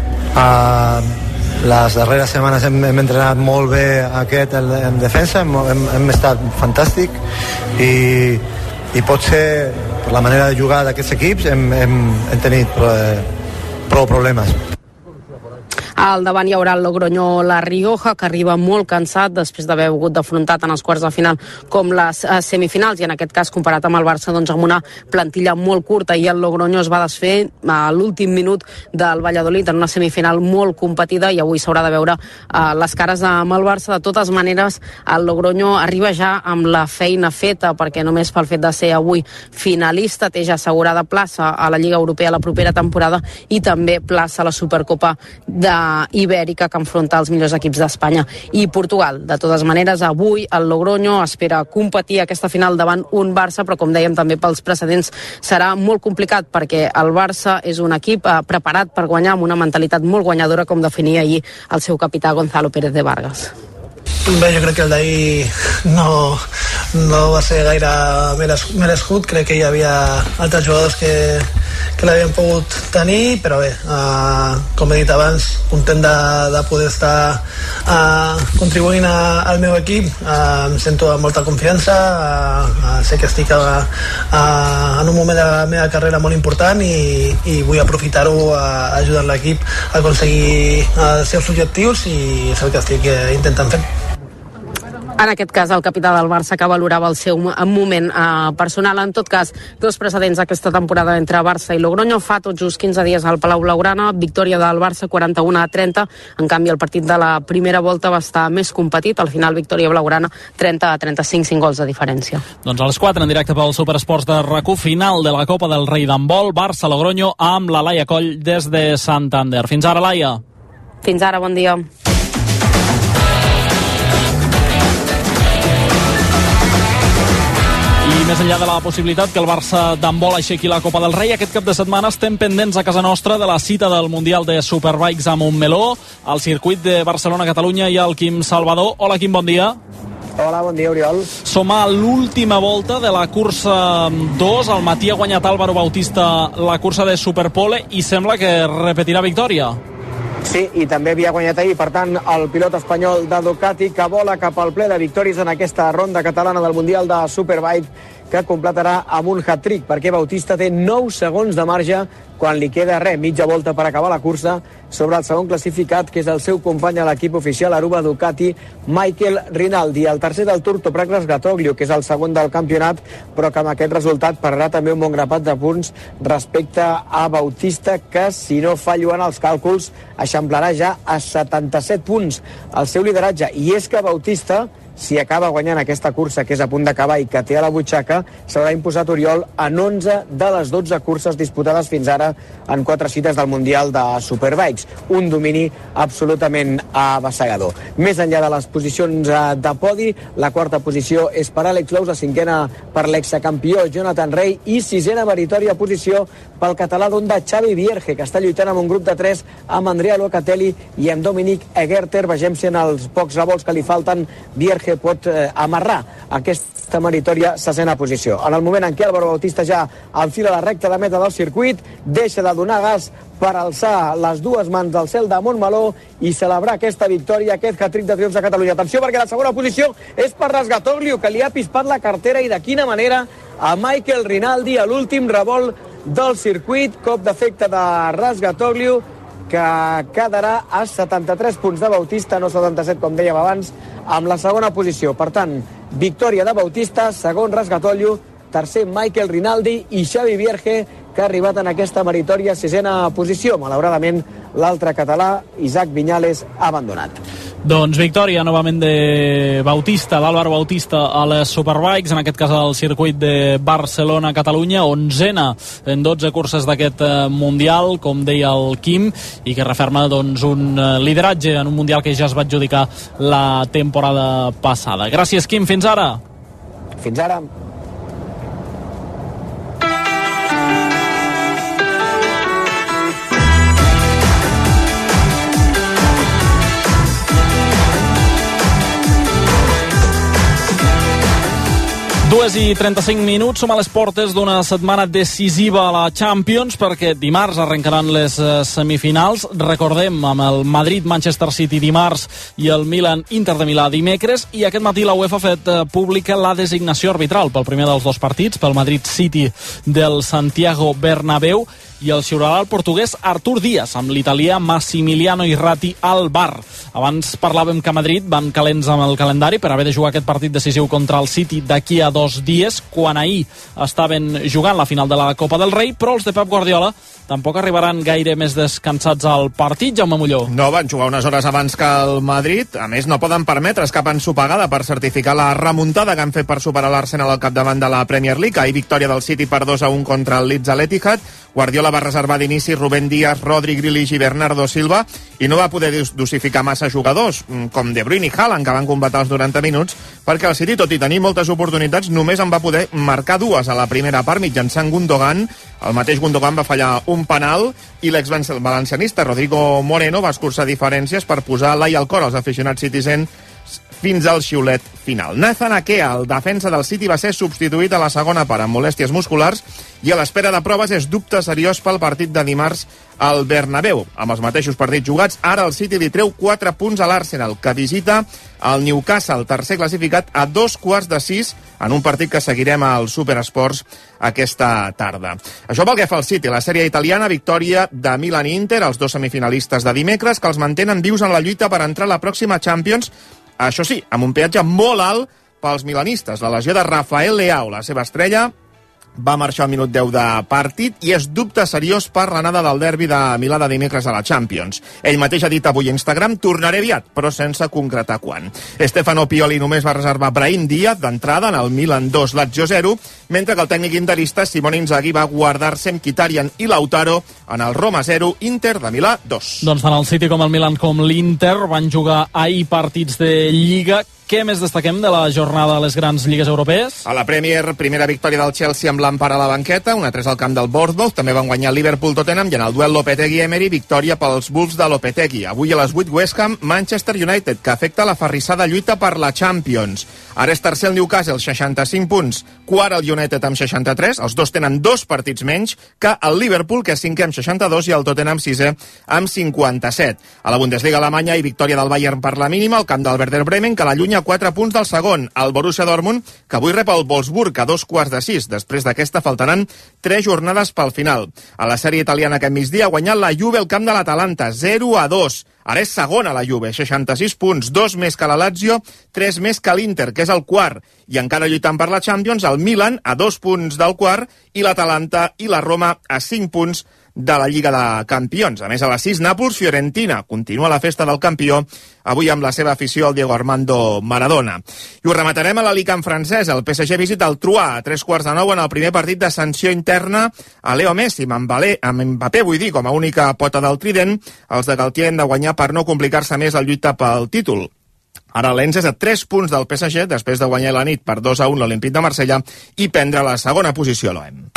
uh, les darreres setmanes hem, hem entrenat molt bé aquest en, en defensa, hem, hem, hem estat fantàstic i, i potser per la manera de jugar d'aquests equips hem, hem, hem tenit prou, prou problemes. Al davant hi haurà el Logroño La Rioja, que arriba molt cansat després d'haver hagut d'afrontat en els quarts de final com les semifinals, i en aquest cas comparat amb el Barça, doncs amb una plantilla molt curta, i el Logroño es va desfer a l'últim minut del Valladolid en una semifinal molt competida, i avui s'haurà de veure uh, les cares amb el Barça. De totes maneres, el Logroño arriba ja amb la feina feta, perquè només pel fet de ser avui finalista té ja assegurada plaça a la Lliga Europea la propera temporada i també plaça a la Supercopa de Ibèrica, que enfronta els millors equips d'Espanya i Portugal. De totes maneres, avui el Logroño espera competir aquesta final davant un Barça, però com dèiem també pels precedents serà molt complicat, perquè el Barça és un equip eh, preparat per guanyar, amb una mentalitat molt guanyadora, com definia ahir el seu capità Gonzalo Pérez de Vargas. Bé, jo crec que el d'ahir no, no va ser gaire merescut. Crec que hi havia altres jugadors que, que l'havien pogut tenir, però bé, uh, com he dit abans, content de, de poder estar uh, contribuint a, al meu equip. Uh, em sento amb molta confiança, uh, uh, sé que estic a, a, en un moment de la meva carrera molt important i, i vull aprofitar-ho uh, ajudant l'equip a aconseguir uh, els seus objectius, i és el que estic uh, intentant fer. En aquest cas, el capità del Barça, que valorava el seu moment eh, personal. En tot cas, dos precedents d'aquesta temporada entre Barça i Logroño. Fa tot just quinze dies al Palau Blaugrana, victòria del Barça quaranta-u a trenta. En canvi, el partit de la primera volta va estar més competit. Al final, victòria blaugrana, trenta a trenta-cinc, cinc gols de diferència. Doncs a les quatre, en directe pel Superesports de RAC u, final de la Copa del Rei d'handbol, Barça-Logroño, amb la Laia Coll des de Santander. Fins ara, Laia. Fins ara, bon dia. I més enllà de la possibilitat que el Barça d'handbol aixequi la Copa del Rei, aquest cap de setmana estem pendents a casa nostra de la cita del Mundial de Superbikes a Montmeló, al circuit de Barcelona-Catalunya, i el Quim Salvador. Hola, Quim, bon dia. Hola, bon dia, Oriol. Som a l'última volta de la cursa dos. Al matí ha guanyat Álvaro Bautista la cursa de Superpole i sembla que repetirà victòria. Sí, i també havia guanyat ahir, per tant, el pilot espanyol de Ducati, que vola cap al ple de victòries en aquesta ronda catalana del Mundial de Superbike, que completarà amb un hat-trick, perquè Bautista té nou segons de marge quan li queda res, mitja volta per acabar la cursa, sobre el segon classificat, que és el seu company a l'equip oficial Aruba Ducati, Michael Rinaldi. El tercer del Tour, Toprak Rasgatoglio, que és el segon del campionat, però que amb aquest resultat perdrà també un bon grapat de punts respecte a Bautista, que, si no fallo en els càlculs, eixamplarà ja a setanta-set punts el seu lideratge. I és que Bautista, si acaba guanyant aquesta cursa que és a punt d'acabar i que té a la butxaca, s'haurà imposat Oriol en onze de les dotze curses disputades fins ara en quatre cites del Mundial de Superbikes. Un domini absolutament avassallador. Més enllà de les posicions de podi, la quarta posició és per Àlex Lous, la cinquena per l'excampió Jonathan Rey i sisena meritòria posició pel català d'Honda Xavi Vierge, que està lluitant amb un grup de tres amb Andrea Locatelli i amb Dominic Egerter. Vegem si en els pocs revolts que li falten Vierge pot eh, amarrar aquesta meritòria sisena posició. En el moment en què Álvaro Bautista ja enfila la recta de meta del circuit, deixa de donar gas per alçar les dues mans del cel de Montmeló i celebrar aquesta victòria, aquest hat-trick de triomf de Catalunya. Atenció, perquè la segona posició és per Rasgatoglio, que li ha pispat la cartera, i de quina manera, a Michael Rinaldi a l'últim revolt del circuit. Cop d'efecte de Rasgatoglio, que quedarà a setanta-tres punts de Bautista, no setanta-set com dèiem abans, amb la segona posició. Per tant, victòria de Bautista, segon Rasgatoglio, tercer Michael Rinaldi i Xavi Vierge, que ha arribat en aquesta meritòria sisena posició. Malauradament, l'altre català, Isaac Viñales, ha abandonat. Doncs victòria novament de Bautista, d'Álvaro Bautista a les Superbikes, en aquest cas al circuit de Barcelona-Catalunya, onzena en dotze curses d'aquest Mundial, com deia el Quim, i que referma doncs, un lideratge en un Mundial que ja es va adjudicar la temporada passada. Gràcies, Quim, fins ara. Fins ara. Dues i trenta-cinc minuts, som a les portes d'una setmana decisiva a la Champions, perquè dimarts arrencaran les semifinals. Recordem, amb el Madrid-Manchester City dimarts i el Milan-Inter de Milà dimecres, i aquest matí la UEFA ha fet pública la designació arbitral pel primer dels dos partits, pel Madrid-City del Santiago Bernabéu, i el xiurarà el portuguès Artur Díaz, amb l'italià Massimiliano Irrati al bar. Abans parlàvem que a Madrid van calents amb el calendari per haver de jugar aquest partit decisiu contra el City d'aquí a dos dies, quan ahir estaven jugant la final de la Copa del Rei, però els de Pep Guardiola tampoc arribaran gaire més descansats al partit. Jaume Molló. No, van jugar unes hores abans que el Madrid. A més, no poden permetre's cap ensopegada per certificar la remuntada que han fet per superar l'Arsenal al capdavant de la Premier League. Ahir victòria del City per dos a un contra el Leeds a l'Etihad. Guardiola va reservar d'inici Rubén Díaz, Rodri, Grealish i Bernardo Silva, i no va poder dosificar massa jugadors, com De Bruyne i Haaland, que van combatar els noranta minuts, perquè el City, tot i tenir moltes oportunitats, només en va poder marcar dues a la primera part mitjançant Gundogan. El mateix Gundogan va fallar un penal i l'ex-valencianista Rodrigo Moreno va escurçar diferències per posar l'ai al cor als aficionats citizens fins al xiulet final. Nathan Ake, el defensa del City, va ser substituït a la segona part amb molèsties musculars i a l'espera de proves és dubte seriós pel partit de dimarts al Bernabéu. Amb els mateixos partits jugats, ara el City li treu quatre punts a l'Arsenal, que visita el Newcastle, tercer classificat, a dos quarts de sis en un partit que seguirem al Superesports aquesta tarda. Això pel que fa al City, la sèrie italiana, victòria de Milan i Inter, els dos semifinalistes de dimecres, que els mantenen vius en la lluita per entrar a la pròxima Champions. Això sí, amb un peatge molt alt pels milanistes. La lesió de Rafael Leao, la seva estrella, va marxar al minut deu de partit i és dubte seriós per l'anada del derbi de Milà de dimecres a la Champions. Ell mateix ha dit avui a Instagram: tornaré aviat, però sense concretar quan. Stefano Pioli només va reservar Brahim Díaz d'entrada en el Milan dos, Lazio zero, mentre que el tècnic interista Simone Inzaghi va guardar-se Mkhitaryan i Lautaro en el Roma zero, Inter de Milà dos. Doncs tant el City com el Milan com l'Inter van jugar ahir partits de Lliga. Què més destaquem de la jornada de les grans lligues europees? A la Premier, primera victòria del Chelsea amb l'empara a la banqueta, una tres al camp del Bournemouth. També van guanyar Liverpool-Tottenham i en el duel Lopetegui-Emery, victòria pels Wolves de Lopetegui. Avui a les vuit, West Ham, Manchester United, que afecta la ferrissada lluita per la Champions. Ara és tercer el Newcastle, seixanta-cinc punts. Quart el United amb seixanta-tres. Els dos tenen dos partits menys que el Liverpool, que és cinquè amb seixanta-dos, i el Tottenham sisè amb cinquanta-set. A la Bundesliga alemanya i victòria del Bayern per la mínima, al camp del Werder Bremen, que l'allunya quatre punts del segon. El Borussia Dortmund, que avui rep el Wolfsburg a dos quarts de sis. Després d'aquesta faltaran tres jornades pel final. A la sèrie italiana aquest migdia ha guanyat la Juve al camp de l'Atalanta, zero a dos. Ara és segona la Juve, seixanta-sis punts, dos més que la Lazio, tres més que l'Inter, que és el quart. I encara lluitant per la Champions, el Milan a dos punts del quart i l'Atalanta i la Roma a cinc punts de la Lliga de Campions. A més, a les sis, Nàpols-Fiorentina. Continua la festa del campió, avui amb la seva afició al Diego Armando Maradona. I ho rematarem a la Liga en francès. El P S G visita el Troyes a tres quarts de nou en el primer partit de sanció interna a Leo Messi, amb Mbappé, amb Mbappé vull dir, com a única pota del trident. Els de Galtier han de guanyar per no complicar-se més la lluita pel títol. Ara l'Ens és a tres punts del P S G després de guanyar la nit per dos a un l'Olímpic de Marsella i prendre la segona posició a l'O M.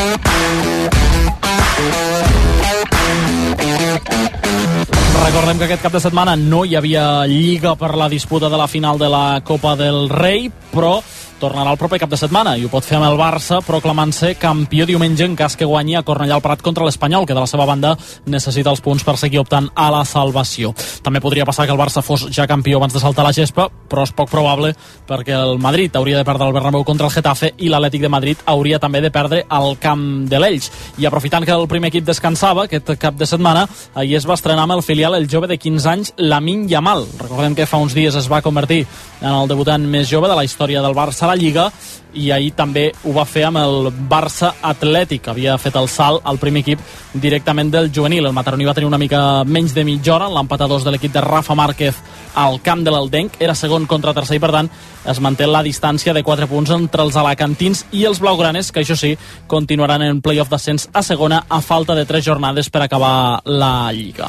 Recordem que aquest cap de setmana no hi havia lliga per la disputa de la final de la Copa del Rei, però tornarà el proper cap de setmana i ho pot fer amb el Barça proclamant-se campió diumenge en cas que guanyi a Cornellà al Prat contra l'Espanyol, que de la seva banda necessita els punts per seguir optant a la salvació. També podria passar que el Barça fos ja campió abans de saltar la gespa, però és poc probable perquè el Madrid hauria de perdre el Bernabéu contra el Getafe i l'Atlètic de Madrid hauria també de perdre al camp de l'Elx. I aprofitant que el primer equip descansava aquest cap de setmana, ahir es va estrenar amb el filial el jove de quinze anys Lamine Yamal. Recordem que fa uns dies es va convertir en el debutant més jove de la història del Barça a la Lliga i ahir també ho va fer amb el Barça Atlètic. Havia fet el salt al primer equip directament del juvenil. El mataroní va tenir una mica menys de mitja hora en l'empat a dos de l'equip de Rafa Márquez al camp de l'Aldenc. Era segon contra tercer i, per tant, es manté la distància de quatre punts entre els alacantins i els blaugranes, que això sí, continuaran en play-off d'ascens a segona a falta de tres jornades per acabar la Lliga.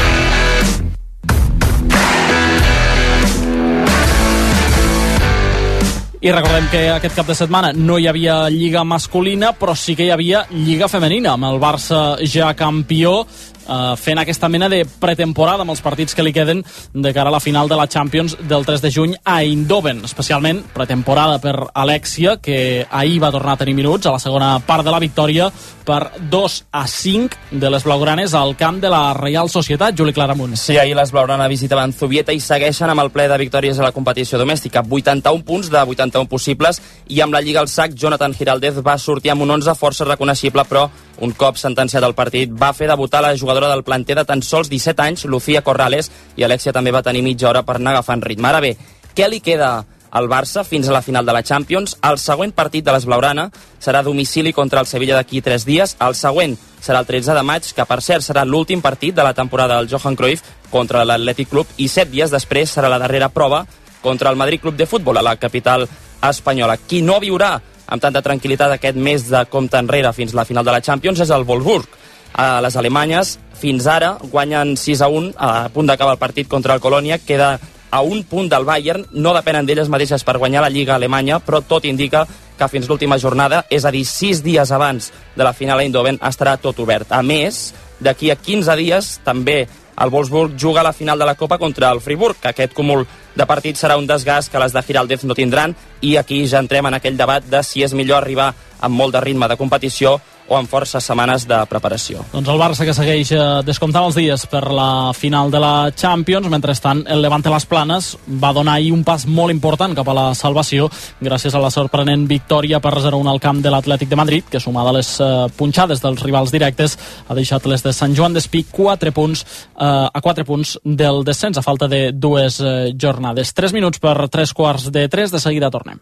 I recordem que aquest cap de setmana no hi havia lliga masculina, però sí que hi havia lliga femenina, amb el Barça ja campió, eh, fent aquesta mena de pretemporada amb els partits que li queden de cara a la final de la Champions del tres de juny a Eindhoven. Especialment pretemporada per Alexia, que ahir va tornar a tenir minuts a la segona part de la victòria per dos a cinc de les blaugranes al camp de la Reial Societat. Juli Claramunt. Sí, ahir les blaugranes visitaven Zubieta i segueixen amb el ple de victòries a la competició domèstica. vuitanta-un punts de vuitanta-un possibles, i amb la Lliga al sac, Jonathan Giraldez va sortir amb un onze força reconeixible, però un cop sentenciat el partit va fer debutar la jugadora del planter de tan sols disset anys, Lucía Corrales, i Alexia també va tenir mitja hora per anar agafant ritme. Ara bé, què li queda al Barça fins a la final de la Champions? El següent partit de l'Esblaugrana serà a domicili contra el Sevilla d'aquí tres dies. El següent serà el tretze de maig, que per cert serà l'últim partit de la temporada del Johan Cruyff contra l'Atlètic Club, i set dies després serà la darrera prova contra el Madrid Club de Futbol a la capital espanyola. Qui no viurà amb tanta tranquil·litat aquest mes de compte enrere fins a la final de la Champions és el Wolfsburg. A les alemanyes fins ara guanyen sis a un, a punt d'acabar el partit contra el Colònia, queda a un punt del Bayern, no depenen d'elles mateixes per guanyar la Lliga alemanya, però tot indica que fins l'última jornada, és a dir, sis dies abans de la final a Eindhoven, estarà tot obert. A més, d'aquí a quinze dies també el Wolfsburg juga a la final de la Copa contra el Friburg. Aquest cúmul de partits serà un desgast que les de Giraldez no tindran, i aquí ja entrem en aquell debat de si és millor arribar amb molt de ritme de competició o amb forces setmanes de preparació. Doncs el Barça que segueix eh, descomptant els dies per la final de la Champions. Mentrestant, el Levante Las Planes va donar ahir un pas molt important cap a la salvació gràcies a la sorprenent victòria per zero a un al camp de l'Atlètic de Madrid, que sumada a les eh, punxades dels rivals directes ha deixat les de Sant Joan d'Espí quatre punts, eh, a quatre punts del descens a falta de dues eh, jornades. Tres minuts per tres quarts de tres, de seguida tornem.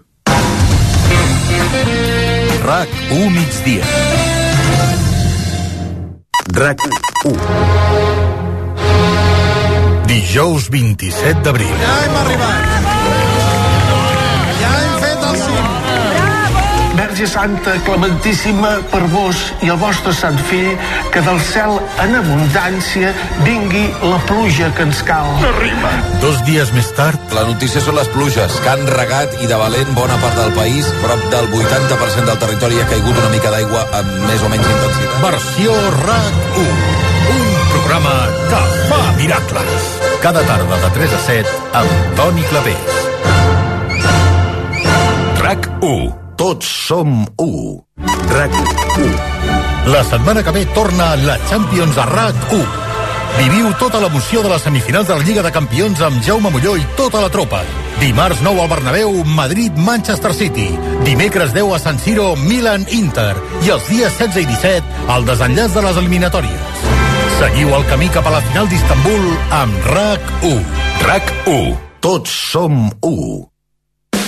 RAC u migdia. RAC u. Dijous vint-i-set d'abril. Ja hem arribat. Ja hem fet el cim. Verge Santa, clementíssima, per vos i el vostre sant fill, que del cel en abundància vingui la pluja que ens cal. No rima. Dos dies més tard, la notícia són les pluges, que han regat i de valent bona part del país. Prop del vuitanta per cent del territori ha caigut una mica d'aigua amb més o menys intensitat. Versió RAC u. Un programa que fa miracles. Cada tarda de tres a set amb Toni Clapés. RAC u. Tots som u. RAC u. La setmana que ve torna la Champions a RAC u. Viviu tota l'emoció de les semifinals de la Lliga de Campions amb Jaume Molló i tota la tropa. Dimarts nou al Bernabéu, Madrid-Manchester City. Dimecres deu a San Siro, Milan-Inter. I els dies setze i disset, el desenllaç de les eliminatòries. Seguiu el camí cap a la final d'Istanbul amb RAC u. RAC u. Tots som u.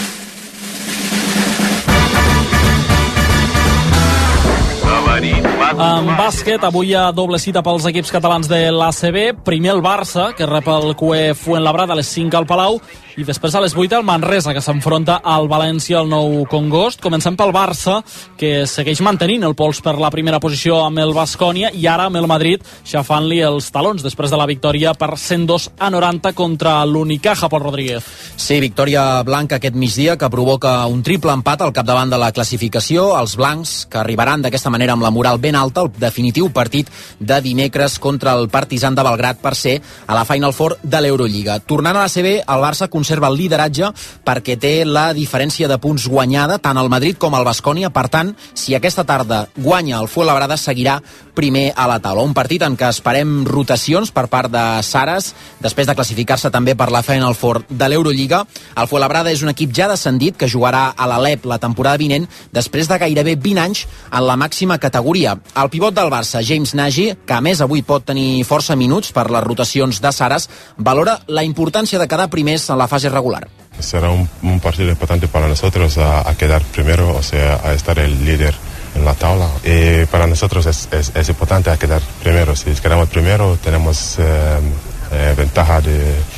Говорит En bàsquet, avui hi ha doble cita pels equips catalans de l'A C B. Primer el Barça, que rep el Q E Fuenlabrada a les cinc al Palau, i després a les vuit el Manresa, que s'enfronta al València al Nou Congost. Comencem pel Barça, que segueix mantenint el pols per la primera posició amb el Baskonia, i ara amb el Madrid xafant-li els talons després de la victòria per cent dos a noranta contra l'Unicaja, Pol Rodríguez. Sí, victòria blanca aquest migdia que provoca un triple empat al capdavant de la classificació. Els blancs, que arribaran d'aquesta manera amb la moral ben alta, el definitiu partit de dimecres contra el Partizan de Belgrat per ser a la Final Four de l'Eurolliga. Tornant a l'A C B, el Barça conserva el lideratge perquè té la diferència de punts guanyada tant el Madrid com el Baskonia. Per tant, si aquesta tarda guanya el Fuenlabrada, seguirà primer a la taula. Un partit en què esperem rotacions per part de Saras, després de classificar-se també per la Final Four de l'Eurolliga. El Fuenlabrada és un equip ja descendit que jugarà a l'Alep la temporada vinent després de gairebé vint anys en la màxima categoria. El pivot del Barça, James Nagy, que a més avui pot tenir força minuts per les rotacions de Saras, valora la importància de quedar primers en la fase regular. Será un, un partido importante para nosotros a, a quedar primero, o sea, a estar el líder en la tabla. Y para nosotros es, es, es importante a quedar primero. Si quedamos primero, tenemos eh, eh, ventaja de,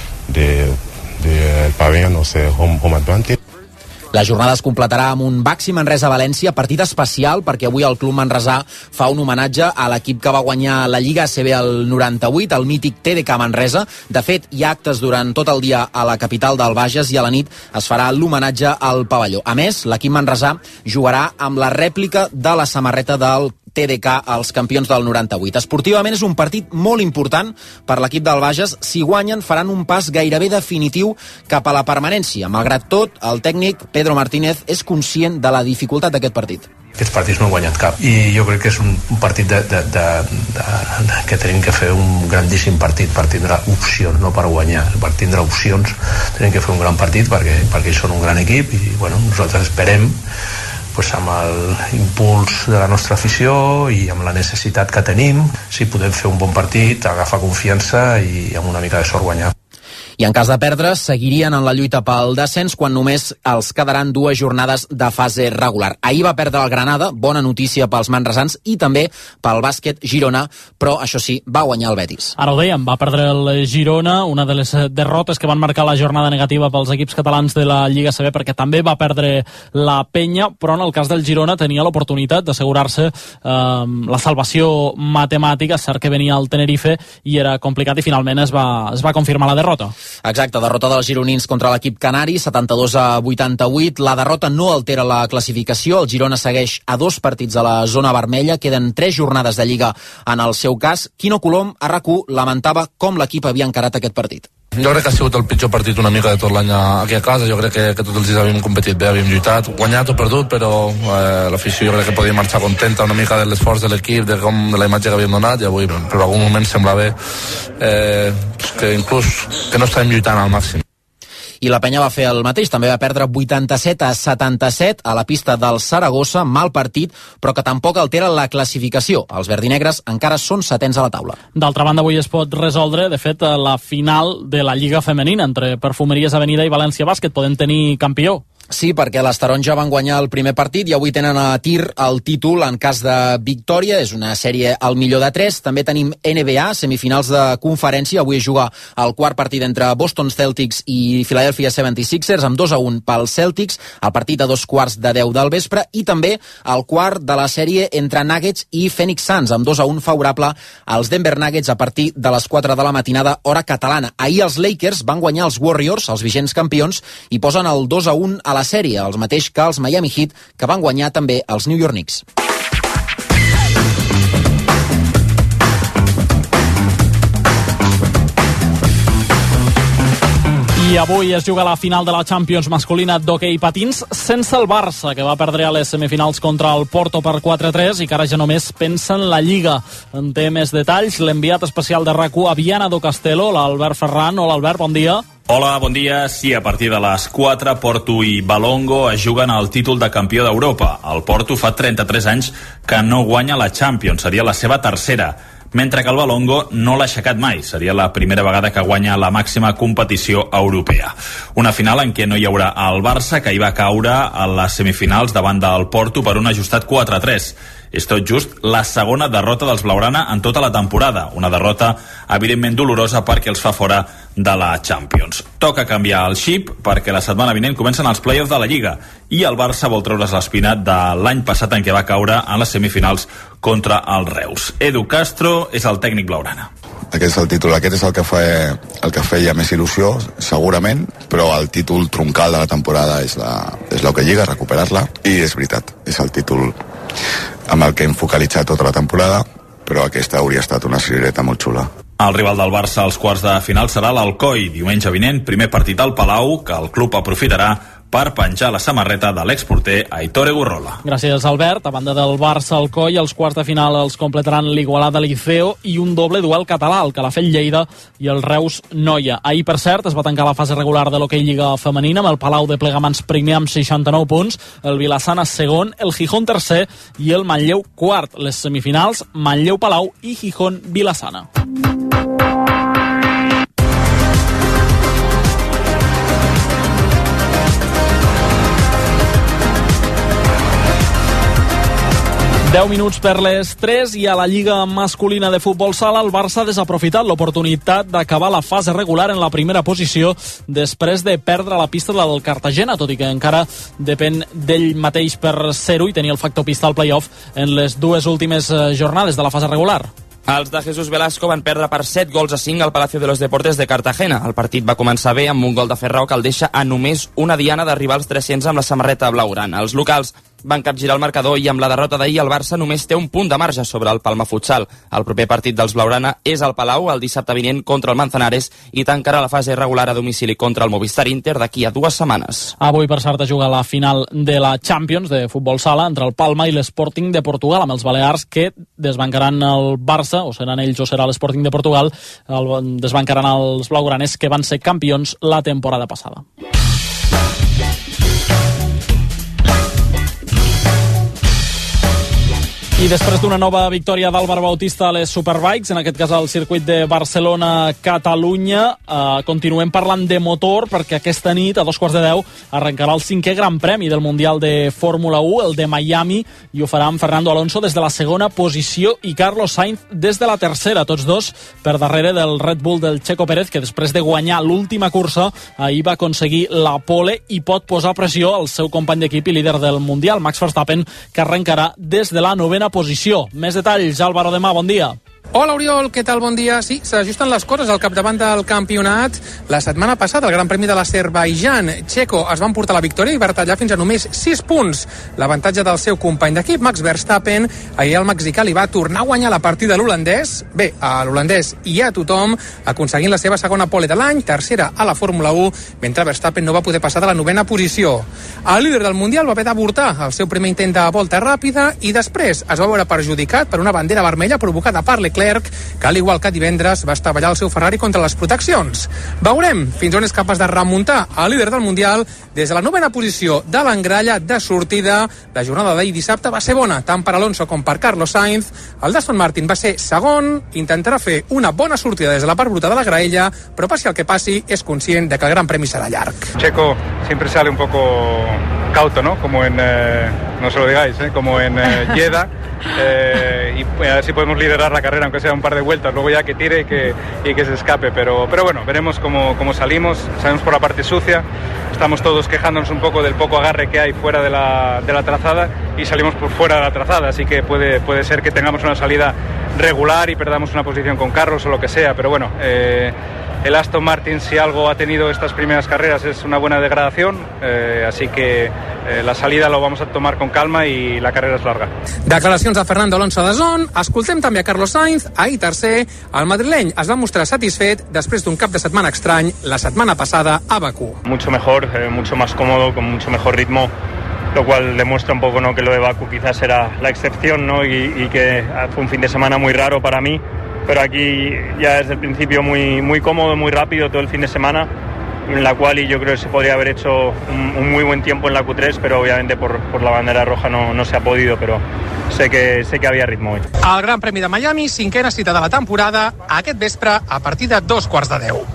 de, de el pabellón, o sea, home, home advantage. La jornada es completarà amb un Baxi Manresa València, partit especial perquè avui el club manresà fa un homenatge a l'equip que va guanyar la Lliga A C B el noranta-vuit, el mític T D K Manresa. De fet, hi ha actes durant tot el dia a la capital del Bages i a la nit es farà l'homenatge al pavelló. A més, l'equip manresà jugarà amb la rèplica de la samarreta del T D K als campions del noranta-vuit. Esportivament és un partit molt important per l'equip del Bages. Si guanyen, faran un pas gairebé definitiu cap a la permanència. Malgrat tot, el tècnic Pedro Martínez és conscient de la dificultat d'aquest partit. Aquests partits no he guanyat cap i jo crec que és un, un partit de, de, de, de, de, que tenim que fer un grandíssim partit per tindre opcions, no per guanyar, per tindre opcions tenim que fer un gran partit perquè, perquè ells són un gran equip i bueno, nosaltres esperem pues, amb l'impuls de la nostra afició i amb la necessitat que tenim, si podem fer un bon partit, agafar confiança i amb una mica de sort guanyar. I en cas de perdre, seguirien en la lluita pel descens quan només els quedaran dues jornades de fase regular. Ahir va perdre el Granada, bona notícia pels manresans i també pel bàsquet Girona, però això sí, va guanyar el Betis. Ara ho dèiem, va perdre el Girona, una de les derrotes que van marcar la jornada negativa pels equips catalans de la Lliga A C B, perquè també va perdre la Penya, però en el cas del Girona tenia l'oportunitat d'assegurar-se eh, la salvació matemàtica. És cert que venia el Tenerife i era complicat i finalment es va, es va confirmar la derrota. Exacte, derrota dels gironins contra l'equip canari, setanta-dos a vuitanta-vuit. La derrota no altera la classificació. El Girona segueix a dos partits a la zona vermella. Queden tres jornades de Lliga en el seu cas. Quino Colom, a RAC u, lamentava com l'equip havia encarat aquest partit. Jo crec que ha sigut el pitjor partit una mica de tot l'any aquí a casa. Jo crec que, que tots els dies havíem competit bé, havíem lluitat, guanyat o perdut, però eh, l'afició jo crec que podia marxar contenta una mica de l'esforç de l'equip, de, com, de la imatge que havíem donat, i avui per algun moment sembla bé eh, que inclús que no estàvem lluitant al màxim. I la Penya va fer el mateix, també va perdre vuitanta-set a setanta-set a la pista del Saragossa, mal partit, però que tampoc altera la classificació. Els verdinegres encara són setens a la taula. D'altra banda, avui es pot resoldre, de fet, la final de la Lliga Femenina entre Perfumeries Avenida i València Bàsquet. Podem tenir campió. Sí, perquè les taronja van guanyar el primer partit i avui tenen a tir el títol en cas de victòria. És una sèrie al millor de tres. També tenim N B A, semifinals de conferència. Avui es juga el quart partit entre Boston Celtics i Philadelphia setanta-sis ers, amb dos a un pels Celtics, el partit a dos quarts de deu del vespre, i també el quart de la sèrie entre Nuggets i Phoenix Suns, amb dos a un favorable als Denver Nuggets a partir de les quatre de la matinada, hora catalana. Ahir els Lakers van guanyar els Warriors, els vigents campions, i posen el dos a un a la sèrie, els mateix que els Miami Heat, que van guanyar també els New York Knicks. I avui es juga la final de la Champions masculina d'hoquei patins sense el Barça, que va perdre a les semifinals contra el Porto per quatre a tres i que ara ja només pensa en la Lliga. En té més detalls l'enviat especial de RAC u a Viana do Castelo, l'Albert Ferran. Hola, Albert, bon dia. Hola, bon dia. Sí, a partir de les quatre, Porto i Balongo es juguen el títol de campió d'Europa. El Porto fa trenta-tres anys que no guanya la Champions, seria la seva tercera, mentre que el Balongo no l'ha aixecat mai. Seria la primera vegada que guanya la màxima competició europea. Una final en què no hi haurà el Barça, que hi va caure a les semifinals davant del Porto per un ajustat quatre a tres. És tot just la segona derrota dels blaugrana en tota la temporada, una derrota evidentment dolorosa perquè els fa fora de la Champions. Toca canviar el xip perquè la setmana vinent comencen els play-offs de la Lliga i el Barça vol treure's l'espina de l'any passat en què va caure en les semifinals contra el Reus. Edu Castro és el tècnic blaugrana. Aquest és el títol, aquest és el que, fe, el que feia més il·lusió, segurament, però el títol troncal de la temporada és la, és la que lliga, recuperar-la, i és veritat, és el títol amb el que hem focalitzat tota la temporada, però aquesta hauria estat una cirereta molt xula. El rival del Barça als quarts de final serà l'Alcoi, diumenge vinent, primer partit al Palau, que el club aprofitarà per penjar la samarreta de l'exporter Aitor Egurrola. Gràcies, Albert. A banda del Barça, Alcoi, els quarts de final els completaran l'Igualada Liceo i un doble duel català, el Calafell Lleida i el Reus Noia. Ahir, per cert, es va tancar la fase regular de l'hoquei Lliga femenina amb el Palau de Plegamans primer amb seixanta-nou punts, el Vilassana segon, el Gijón tercer i el Manlleu quart. Les semifinals, Manlleu Palau i Gijón Vilassana. deu minuts per les tres i a la Lliga masculina de futbol sala el Barça ha desaprofitat l'oportunitat d'acabar la fase regular en la primera posició després de perdre la pista del Cartagena, tot i que encara depèn d'ell mateix per ser-ho i tenir el factor pista al play-off en les dues últimes jornades de la fase regular. Els de Jesús Velasco van perdre per set gols a cinc al Palacio de los Deportes de Cartagena. El partit va començar bé amb un gol de Ferrao que el deixa a només una diana d'arribar als tres-cents amb la samarreta blaugrana. Els locals van capgirar el marcador i amb la derrota d'ahir el Barça només té un punt de marge sobre el Palma Futsal. El proper partit dels blaugrana és al Palau el dissabte vinent contra el Manzanares i tancarà la fase regular a domicili contra el Movistar Inter d'aquí a dues setmanes. Avui, per cert, juga la final de la Champions de futbol sala entre el Palma i l'Sporting de Portugal, amb els balears que desbancaran el Barça, o seran ells o serà l'Sporting de Portugal, el desbancaran els blaugranes que van ser campions la temporada passada. I després d'una nova victòria d'Àlvar Bautista a les Superbikes, en aquest cas al circuit de Barcelona-Catalunya, eh, continuem parlant de motor perquè aquesta nit, a dos quarts de deu, arrencarà el cinquè Gran Premi del Mundial de Fórmula u, el de Miami, i ho farà amb Fernando Alonso des de la segona posició i Carlos Sainz des de la tercera, tots dos per darrere del Red Bull del Checo Pérez, que després de guanyar l'última cursa, ahir va aconseguir la pole i pot posar pressió al seu company d'equip i líder del Mundial, Max Verstappen, que arrencarà des de la novena posició. Més detalls, Álvaro Demà, bon dia. Hola, Oriol, què tal? Bon dia. Sí, s'ajusten les coses al capdavant del campionat. La setmana passada, el Gran Premi de l'Azerbaidjan, Checo es va emportar la victòria i va retallar fins a només sis punts. L'avantatge del seu company d'equip, Max Verstappen, ahir el mexicà li va tornar a guanyar la partida a l'holandès. Bé, a l'holandès i a tothom, aconseguint la seva segona pole de l'any, tercera a la Fórmula u, mentre Verstappen no va poder passar de la novena posició. El líder del Mundial va haver d'avortar el seu primer intent de volta ràpida i després es va veure perjudicat per una bandera vermella provocada per Leclerc, que al igual que divendres va estavellar el seu Ferrari contra les proteccions. Veurem fins on és capaç de remuntar el líder del Mundial des de la novena posició de l'engralla de sortida. La jornada d'ahir dissabte va ser bona, tant per Alonso com per Carlos Sainz. El d'Aston Martin va ser segon, intentarà fer una bona sortida des de la part bruta de la graella, però passi el que passi, és conscient de que el Gran Premi serà llarg. Checo siempre sale un poco cauto, ¿no? Como en, eh, no se lo digáis, ¿eh? Como en eh, Jeddah. Eh, y a ver si podemos liderar la carrera aunque sea un par de vueltas, luego ya que tire y que, y que se escape, pero, pero bueno, veremos cómo, cómo salimos. Salimos por la parte sucia, estamos todos quejándonos un poco del poco agarre que hay fuera de la, de la trazada y salimos por fuera de la trazada, así que puede, puede ser que tengamos una salida regular y perdamos una posición con Carlos o lo que sea, pero bueno, eh, el Aston Martin, si algo ha tenido estas primeras carreras, es una buena degradación, eh, así que eh, la salida lo vamos a tomar con calma y la carrera és larga. Declaracions de Fernando Alonso de Zon. Escoltem també a Carlos Sainz. Ahir tercer, el madrileny es va mostrar satisfet després d'un cap de setmana estrany la setmana passada a Bakú. Mucho mejor, eh, mucho más cómodo, con mucho mejor ritmo, lo cual demuestra un poco, ¿no?, que lo de Bakú quizás era la excepción, ¿no?, y, y que fue un fin de semana muy raro para mí. Pero aquí ya desde el principio muy, muy cómodo, muy rápido todo el fin de semana, en la cual y yo creo que se podría haber hecho un, un muy buen tiempo en la Q tres, pero obviamente por, por la bandera roja no, no se ha podido, pero sé que, sé que había ritmo hoy. El Gran Premi de Miami, cinquena cita de la temporada, aquest vespre a partir de dos quarts de deu.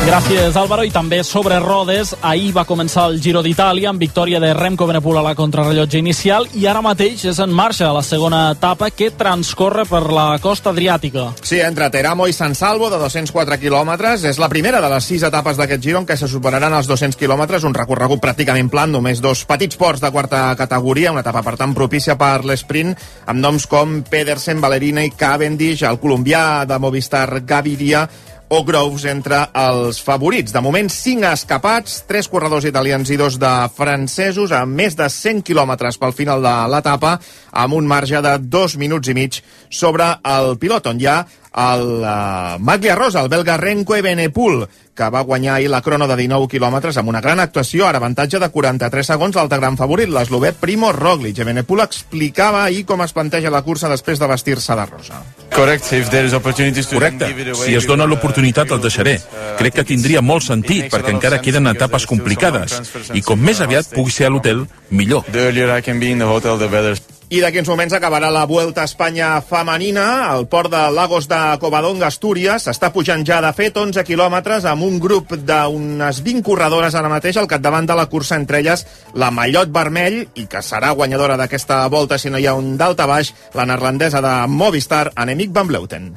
Gràcies, Álvaro. I també sobre rodes, ahir va començar el Giro d'Itàlia amb victòria de Remco Evenepoel a la contrarrellotge inicial i ara mateix és en marxa la segona etapa que transcorre per la costa adriàtica. Sí, entre Teramo i San Salvo, de dos-cents quatre quilòmetres. És la primera de les sis etapes d'aquest Giro en què se superaran els dos-cents quilòmetres, un recorregut pràcticament plan, només dos petits ports de quarta categoria, una etapa per tant propícia per l'esprint, amb noms com Pedersen, Ballerini, Cavendish, el colombià de Movistar Gaviria o Groves entre els favorits. De moment, cinc escapats, tres corredors italians i dos de francesos, a més de cent quilòmetres pel final de l'etapa, amb un marge de dos minuts i mig sobre el pilot, on hi ha el uh, Maglia Rosa, el belga Remco Evenepoel, que va guanyar ahir la crono de dinou quilòmetres amb una gran actuació, ara avantatge de quaranta-tres segons, l'altre gran favorit, l'eslovè Primo Roglic. Evenepoel explicava ahir com es planteja la cursa després de vestir-se de rosa. Correcte, si es dona l'oportunitat el deixaré. Crec que tindria molt sentit, perquè encara queden etapes complicades, i com més aviat pugui ser a l'hotel, millor. I d'aquí uns moments acabarà la Vuelta a Espanya femenina. El port de Lagos de Covadonga, Astúries, està pujant ja de fet onze quilòmetres amb un grup d'unes vint corredores ara mateix al capdavant de la cursa, entre elles la Mallot Vermell, i que serà guanyadora d'aquesta volta si no hi ha un daltabaix, la neerlandesa de Movistar, Annemiek van Vleuten.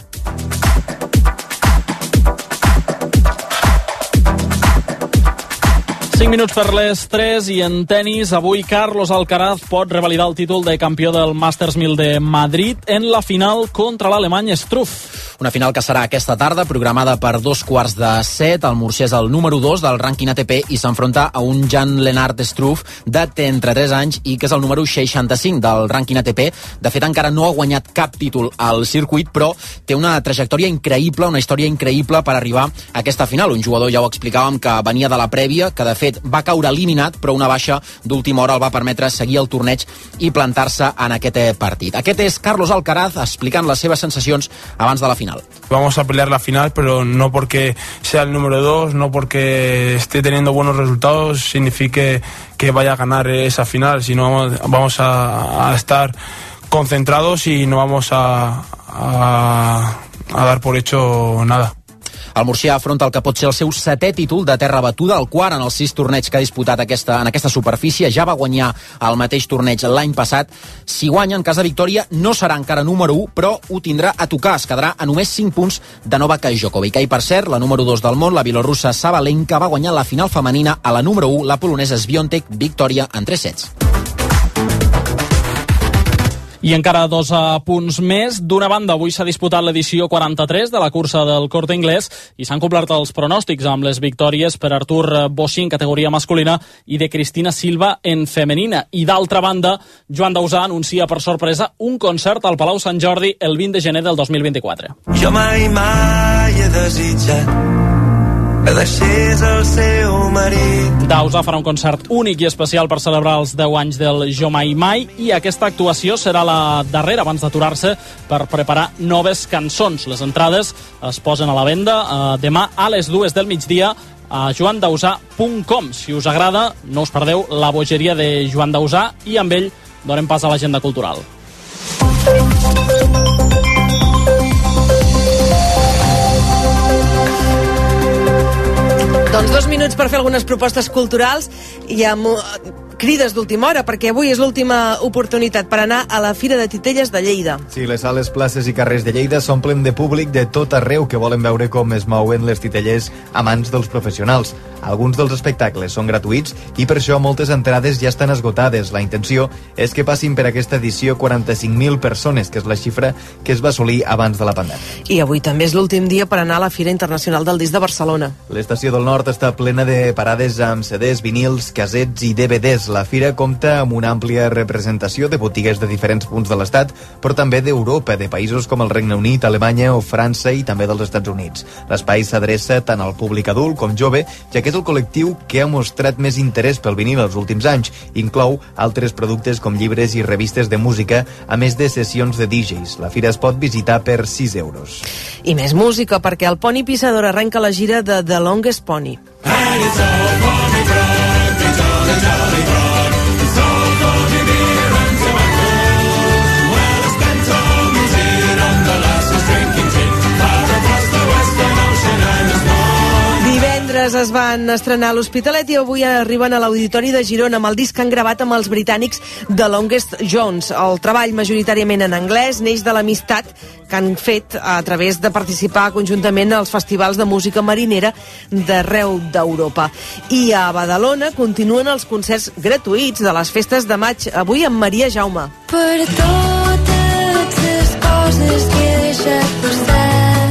cinc minuts per les tres i en tenis, avui Carlos Alcaraz pot revalidar el títol de campió del Masters mil de Madrid en la final contra l'alemany Struff. Una final que serà aquesta tarda, programada per dos quarts de set. El murcià és el número dos del rànquing A T P i s'enfronta a un Jan-Lennard Struff de trenta-tres anys i que és el número seixanta-cinc del rànquing A T P. De fet, encara no ha guanyat cap títol al circuit, però té una trajectòria increïble, una història increïble per arribar a aquesta final. Un jugador, ja ho explicàvem, que venia de la prèvia, que de fet va caure eliminat, però una baixa d'última hora el va permetre seguir el torneig i plantar-se en aquest partit. Aquest és Carlos Alcaraz explicant les seves sensacions abans de la final. Vamos a pelear la final, pero no porque sea el número dos, no porque esté teniendo buenos resultados, signifique que vaya a ganar esa final, sino vamos, vamos a, a estar concentrados y no vamos a, a, a dar por hecho nada. El murcià afronta el que pot ser el seu setè títol de terra batuda, el quart en els sis torneigs que ha disputat aquesta, en aquesta superfície. Ja va guanyar el mateix torneig l'any passat. Si guanya, en cas de victòria, no serà encara número u, però ho tindrà a tocar. Es quedarà a només cinc punts de Novak Djokovic. I per cert, la número dos del món, la bielorrussa Sabalenka, va guanyar la final femenina a la número u, la polonesa Swiatek, victòria en tres sets. I encara dos punts més. D'una banda, avui s'ha disputat l'edició quaranta-tres de la cursa del Corte Inglés i s'han complert els pronòstics amb les victòries per Artur Boixí en categoria masculina i de Cristina Silva en femenina. I d'altra banda, Joan Dausà anuncia per sorpresa un concert al Palau Sant Jordi el vint de gener del dos mil vint-i-quatre. Jo mai, mai he desitjat que deixés el seu marit. Dausà farà un concert únic i especial per celebrar els deu anys del Jo Mai Mai i aquesta actuació serà la darrera abans d'aturar-se per preparar noves cançons. Les entrades es posen a la venda eh, demà a les dues del migdia a joan dausà punt com. Si us agrada, no us perdeu la bogeria de Joan Dausà i amb ell donem pas a l'agenda cultural. Doncs dos minuts per fer algunes propostes culturals i amb crides d'última hora, perquè avui és l'última oportunitat per anar a la Fira de Titelles de Lleida. Sí, les sales, places i carrers de Lleida s'omplen de públic de tot arreu que volen veure com es mouen les titellers a mans dels professionals. Alguns dels espectacles són gratuïts i per això moltes entrades ja estan esgotades. La intenció és que passin per aquesta edició quaranta-cinc mil persones, que és la xifra que es va assolir abans de la pandèmia. I avui també és l'últim dia per anar a la Fira Internacional del Disc de Barcelona. L'estació del Nord està plena de parades amb C Ds, vinils, casets i D V Ds. La fira compta amb una àmplia representació de botigues de diferents punts de l'Estat, però també d'Europa, de països com el Regne Unit, Alemanya o França i també dels Estats Units. L'espai s'adreça tant al públic adult com jove, ja que és el col·lectiu que ha mostrat més interès pel vinil els últims anys. Inclou altres productes com llibres i revistes de música, a més de sessions de D Js. La fira es pot visitar per sis euros. I més música, perquè el Pony Pissador arrenca la gira de The Longest Pony. Dimecres es van estrenar a l'Hospitalet i avui arriben a l'Auditori de Girona amb el disc que han gravat amb els britànics The Longest Jones. El treball, majoritàriament en anglès, neix de l'amistat que han fet a través de participar conjuntament als festivals de música marinera d'arreu d'Europa. I a Badalona continuen els concerts gratuïts de les festes de maig, avui amb Maria Jaume. Per totes les coses que he deixat passar,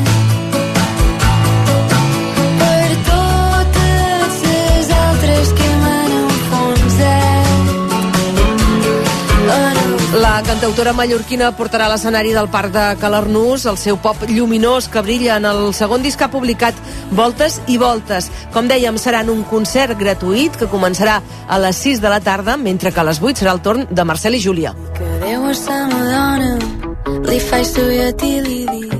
la cantautora mallorquina portarà a l'escenari del Parc de Calarnús el seu pop lluminós que brilla en el segon disc que ha publicat, Voltes i Voltes. Com dèiem, serà un concert gratuït que començarà a les sis de la tarda, mentre que a les vuit serà el torn de Marcel i Júlia. Que Déu és la Madonna, li faig tu i a ti li dic.